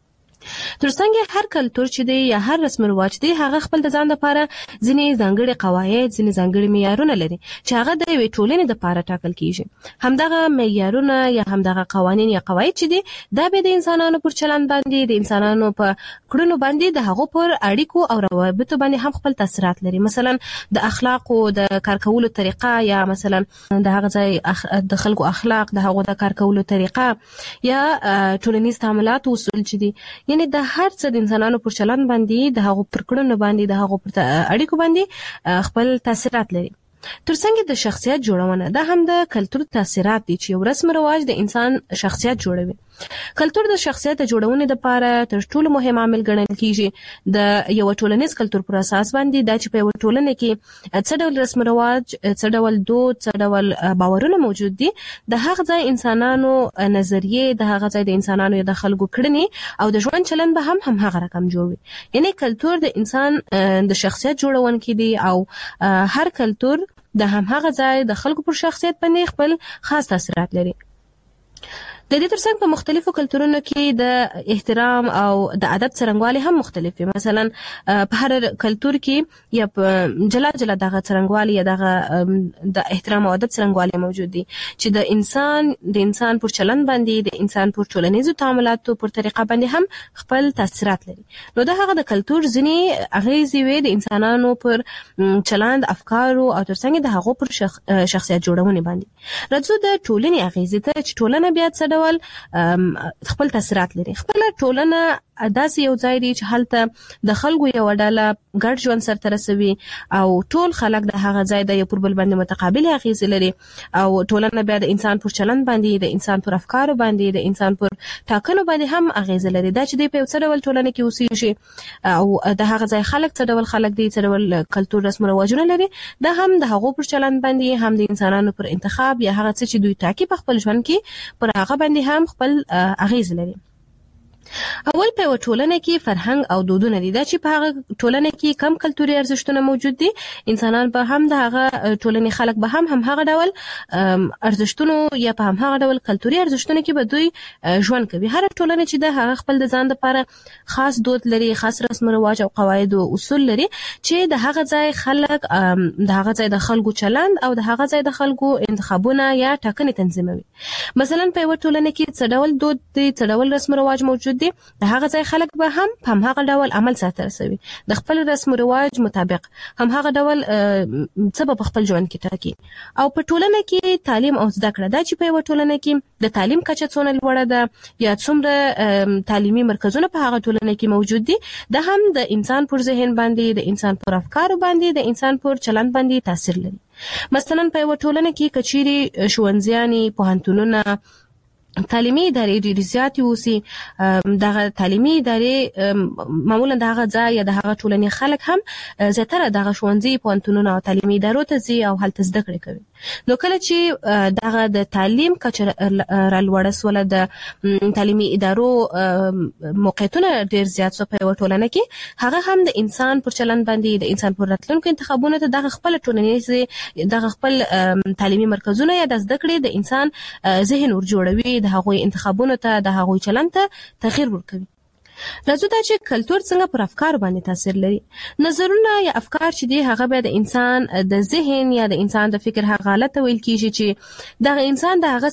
ترڅنګ هر کلتور چې دی یا هر رسم و رواج دی، هغه خپل د ځان لپاره ځینې ځانګړي قواعد، ځینې ځانګړي معیارونه لري چې هغه د یوې ټولنې لپاره ټاکل کیږي. همدغه معیارونه یا همدغه قوانین یا قواعد چې دي، دا به د انسانانو پر چلند باندې، د انسانانو په کړنو باندې، د هغو پر اړیکو او روابطو باندې هم خپل تاثیرات لري. مثلا د اخلاقو د کار کولو طریقه، یا مثلا د هغه ځای د خلکو اخلاق، د هغو د کار کولو طریقه، یا ټولنیز تعاملات اصول چې دي، یعنی د هر څه د انسانانو پر چلن باندې د هغو پر کړنو باندې د هغو پر اړیکو باندې خپل تاثیرات لري. ترڅنګ د شخصیت جوړونه د هم د کلتور تاثیرات دي چې رسم رواج د انسان شخصیت جوړوي. کلتور د شخصیت جوړونې لپاره تر ټولو مهم عامل ګڼل کیږي. د یو ټولنیز کلتور پر اساس باندې د چې په یو ټولنه کې څه ډول رسم رواج، څه ډول دود، څه ډول باورونه موجود دي، د هغه ځای انسانانو نظریه، د هغه ځای د انسانانو د خلکو کړنې او د ژوند چلن به هم هغه رقم جوړوي. یعنی کلتور د انسان د شخصیت جوړونکي دی او هر کلتور د هغه ځای د خلکو پر شخصیت باندې خپل خاص تاثیرات لري. د دې ترڅنګ په مختلفو کلتورونو کې د احترام او د ادب څرنګوالي هم مختلف دي. مثلا په هر کلتور کې یا جلا جلا دغه څرنګوالي یا دغه د احترام او ادب څرنګوالي موجود دي چې د انسان پر چلن باندې، د انسان پر ټولنیزو تعاملاتو پر طریقه باندې هم خپل تاثیرات لري. نو د هغه د کلتور ځینې اغیزې وي د انسانانو پر چلند، افکارو او ترڅنګ د هغو پر شخصیت جوړونې باندې. راځو د ټولنې اغیزې ته چې ټولنه بیا څه خپل تاثیرات لري. خپل ټولنه داسې یو ځای دی چې هلته د خلکو یو ډله ګډ ژوند سرته رسوي او ټول خلک د هغه ځای د یو پر بل باندې متقابل اغیزې لري او ټولنه بیا د انسان پر چلن باندې، د انسان پر افکارو باندې، د انسان پر ټاکنو باندې هم اغیزې لري. دا چې د په څه ډول ټولنه کې اوسېږي او د هغه ځای خلک څه ډول خلک دي، څه ډول کلتور، رسم او رواجونه لري، دا هم د هغو پر چلن باندې، هم د انسانانو پر انتخاب یا هغه څه چې دوی ټاکي په خپل ژوند کې پر هغه باندې هم خپل اغیز لري. اول په ټولنه کې فرهنګ او دودونه دي. دا چې په هغه ټولنه کې کم کلتوري ارزښتونه موجود دي، انسانان به هم د هغه ټولنې خلک به هم هغه ډول ارزښتونو یا په هم هغه ډول کلتوري ارزښتونو کې به دوی ژوند کوي. هر ټولنه چې د هغه خپل د ځان لپاره خاص دود لري، خاص رسم رواج او قواعد او اصول لري چې د هغه ځای خلک، د هغه ځای د خلکو چلند او د هغه ځای د خلکو انتخابونه یا ټاکنې تنظیموي. مثلا په یو ټولنه کې څه ډول دود دي، څه ډول رسم رواج موجود دي، د هغه ځای خلک به هم هغه ډول عمل ساتل رسوي، د خپل رسم رواج مطابق هم هغه ډول څه په خپل ژوند کې ټاکي. او په ټولنه کې تعلیم او زده کړه، دا چې په یو ټولنه کې د تعلیم کچه څونه لوړه ده یا څومره تعلیمي مرکزونه په هغه ټولنه کې موجود دي، دا هم د انسان پر ذهن باندې، د انسان پر افکارو باندې، د انسان پر چلند باندې تاثیر لري. مثلا په یو ټولنه کې کچيري ښوونځیانې، پوهنتونونه، تعلیمي ادارې ډېرې زیاتې اوسي، دغه تعلیمي ادارې معمولا دغه ځای یا دغه ټولنې خلک هم زیاتره دغه ښوونځي، پوهنتونونه او تعلیمي ادارو ته ځي او هلته زده کړې کوي. نو کله چې دغه د تعلیم کچه رالوړه سوله، د تعلیمي ادارو موقعیتونه ډېر زیات سو په یوه ټولنه کې، هغه هم د انسان پر چلند باندې، د انسان پر راتلونکو انتخابونو ته دغه خپل ټولنیز، دغه خپل تعلیمي مرکزونه یا د زده کړې د انسان ذهن ور جوړوي، د هغوی انتخابونو ته، د هغوی چلند ته تغییر ورکوي. راځو دا چې کلتور څنګه پر افکار باندې تاثیر لري. نظرونه یا افکار چې دي هغه به د انسان د ذهن یا د انسان د فکر هغه حالت ویل کیږي چې د انسان د هغه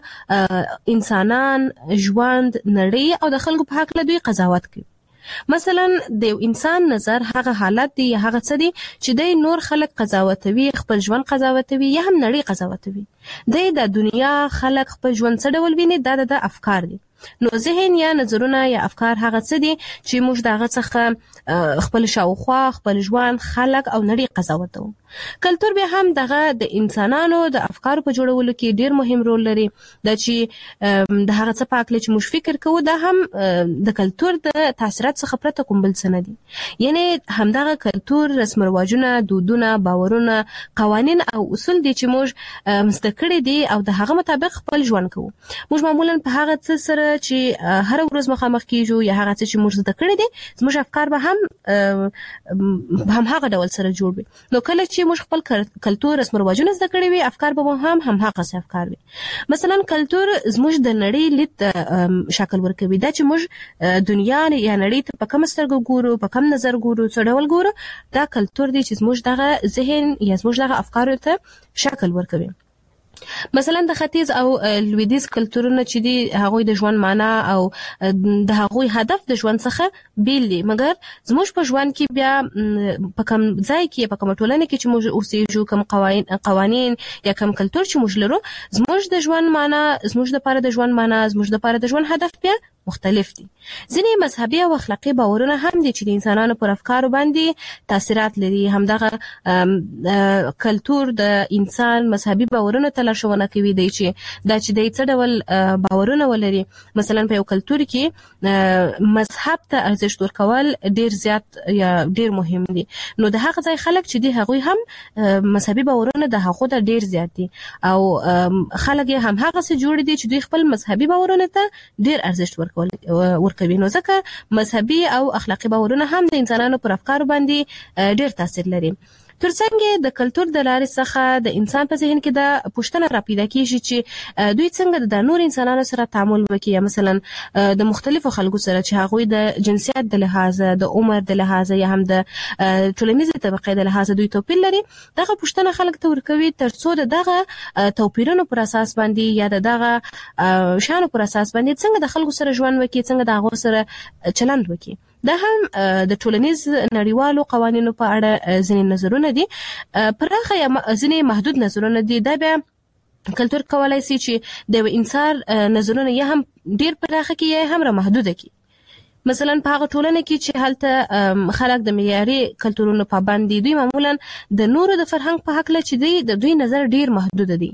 څخه انسانان، ژوند، نړۍ او د خلکو په حق له دوی قضاوت کوي. مثلا د انسان نظر هغه حالت دی یا هغه څه دي چې د نور خلک قضاوتوي، خپل ژوند قضاوتوي یا هم نړۍ قضاوتوي. د دنیا خلک خپل ژوند څه ډول ویني، دا د افکار دي. نو ذهن یا نظرونه یا افکار هغه څه دي چې موږ دغه څخه خپل شاوخوا، خپل ژوند، خلک او نړۍ قضاوتو. کلتور به هم دغه د انسانانو د افکارو په جوړولو کې ډیر مهم رول لري. دا چې د هغه څه په اړه چې موږ فکر کوو، دا هم د کلتور د تاثیرات څخه پرته کوم بل څه نه دي. یعنی همدغه کلتور، رسم رواجونه، دودونه، باورونه، قوانین او اصول دي چې موږ زده کړي دي او د هغه مطابق خپل ژوند کوو. موږ معمولا په هغه څه سره چې هر ورځ مخامخ کیږو یا هغه څه چې موږ زده کړي دي، زموږ افکار به هم هغه ډول سره جوړ وي. نو کله چې موږ خپل کلتور، رسم رواجونه زده کړي وي، افکار به هم هغه څه افکار وي. مثلا کلتور زموږ د نړۍ لید شکل ورکوي. دا چې موږ دنیا یا نړۍ ته په کوم سترګو ګورو، په کوم نظر ګورو، څه ډول ګورو، دا کلتور دی چې زموږ دغه ذهن یا زموږ دغه افکارو ته شکل ورکوي. مثلا د ختیځ او لویدیځ کلتورونه چې دي، هغوی د ژوند معنا او د هغوی هدف د ژوند څخه بیل دي، مګر زموږ په ژوند کې بیا په کوم ځای کې، په کوم ټولنه کې چې موږ اوسېږو، کوم قوانین یا کوم کلتور چې موږ لرو، زموږ د ژوند معنا، زموږ لپاره د ژوند معنا، زموږ لپاره د ژوند هدف بیا مختلف دي. ځینې مذهبي او اخلاقی باورونه هم دي چې د انسانانو پر افکارو باندې تاثیرات لري. همدغه کلتور د انسان مذهبي باورونو ته لارښوونه کوي دی چې دا چې د څه ډول باورونه ولري. مثلا په یو کلتور کې مذهب ته ارزښت ورکول ډیر زیات یا ډیر مهم دي. نو د هغه ځای خلک چې دي هغوی هم مذهبي باورونه د هغو ته ډیر زیات دي او خلک هم هغه څه جوړ دي چې دوی خپل مذهبي باورونه ته ډیر ارزښت ورکوي. نو ځکه مذهبي او اخلاقی باورونه هم د انسانانو پر افکارو باندې ډیر تاثیر لري. ترڅنګ د کلتور د لارې څخه د انسان په ذهن کې د پوښتنه راپیدا کیږي چې دوی څنګه د نور انسانانو سره تعامل وکړي، یا مثلا د مختلفو خلکو سره چې هغوی د جنسیت د لحاظه، د عمر د لحاظه یا هم د ټولنیزې طبقې د لحاظه دوی توپیر لري. دغه پوښتنه خلک ته ورکوي ترڅو د دغه توپیرونو پر اساس باندې یا د دغه شانو پر اساس باندې څنګه د خلکو سره ژوند وکړي، څنګه د هغو سره چلند وکړي. دا هم د ټولنیز نړیوالو قوانینو په اړه ځینې نظرونه دي، پراخه یا ځینې محدود نظرونه دي. دا بیا کلتور کولای شي چې د انسان نظرونه یا هم ډیر پراخه کې یا هم را محدوده کې. مثلا په هغه ټولنه کې چې هلته خلک د معیاري کلتورونو پابند دي، دوی معمولا د نورو د فرهنګ په هکله چې د دوی نظر ډیر محدود دي.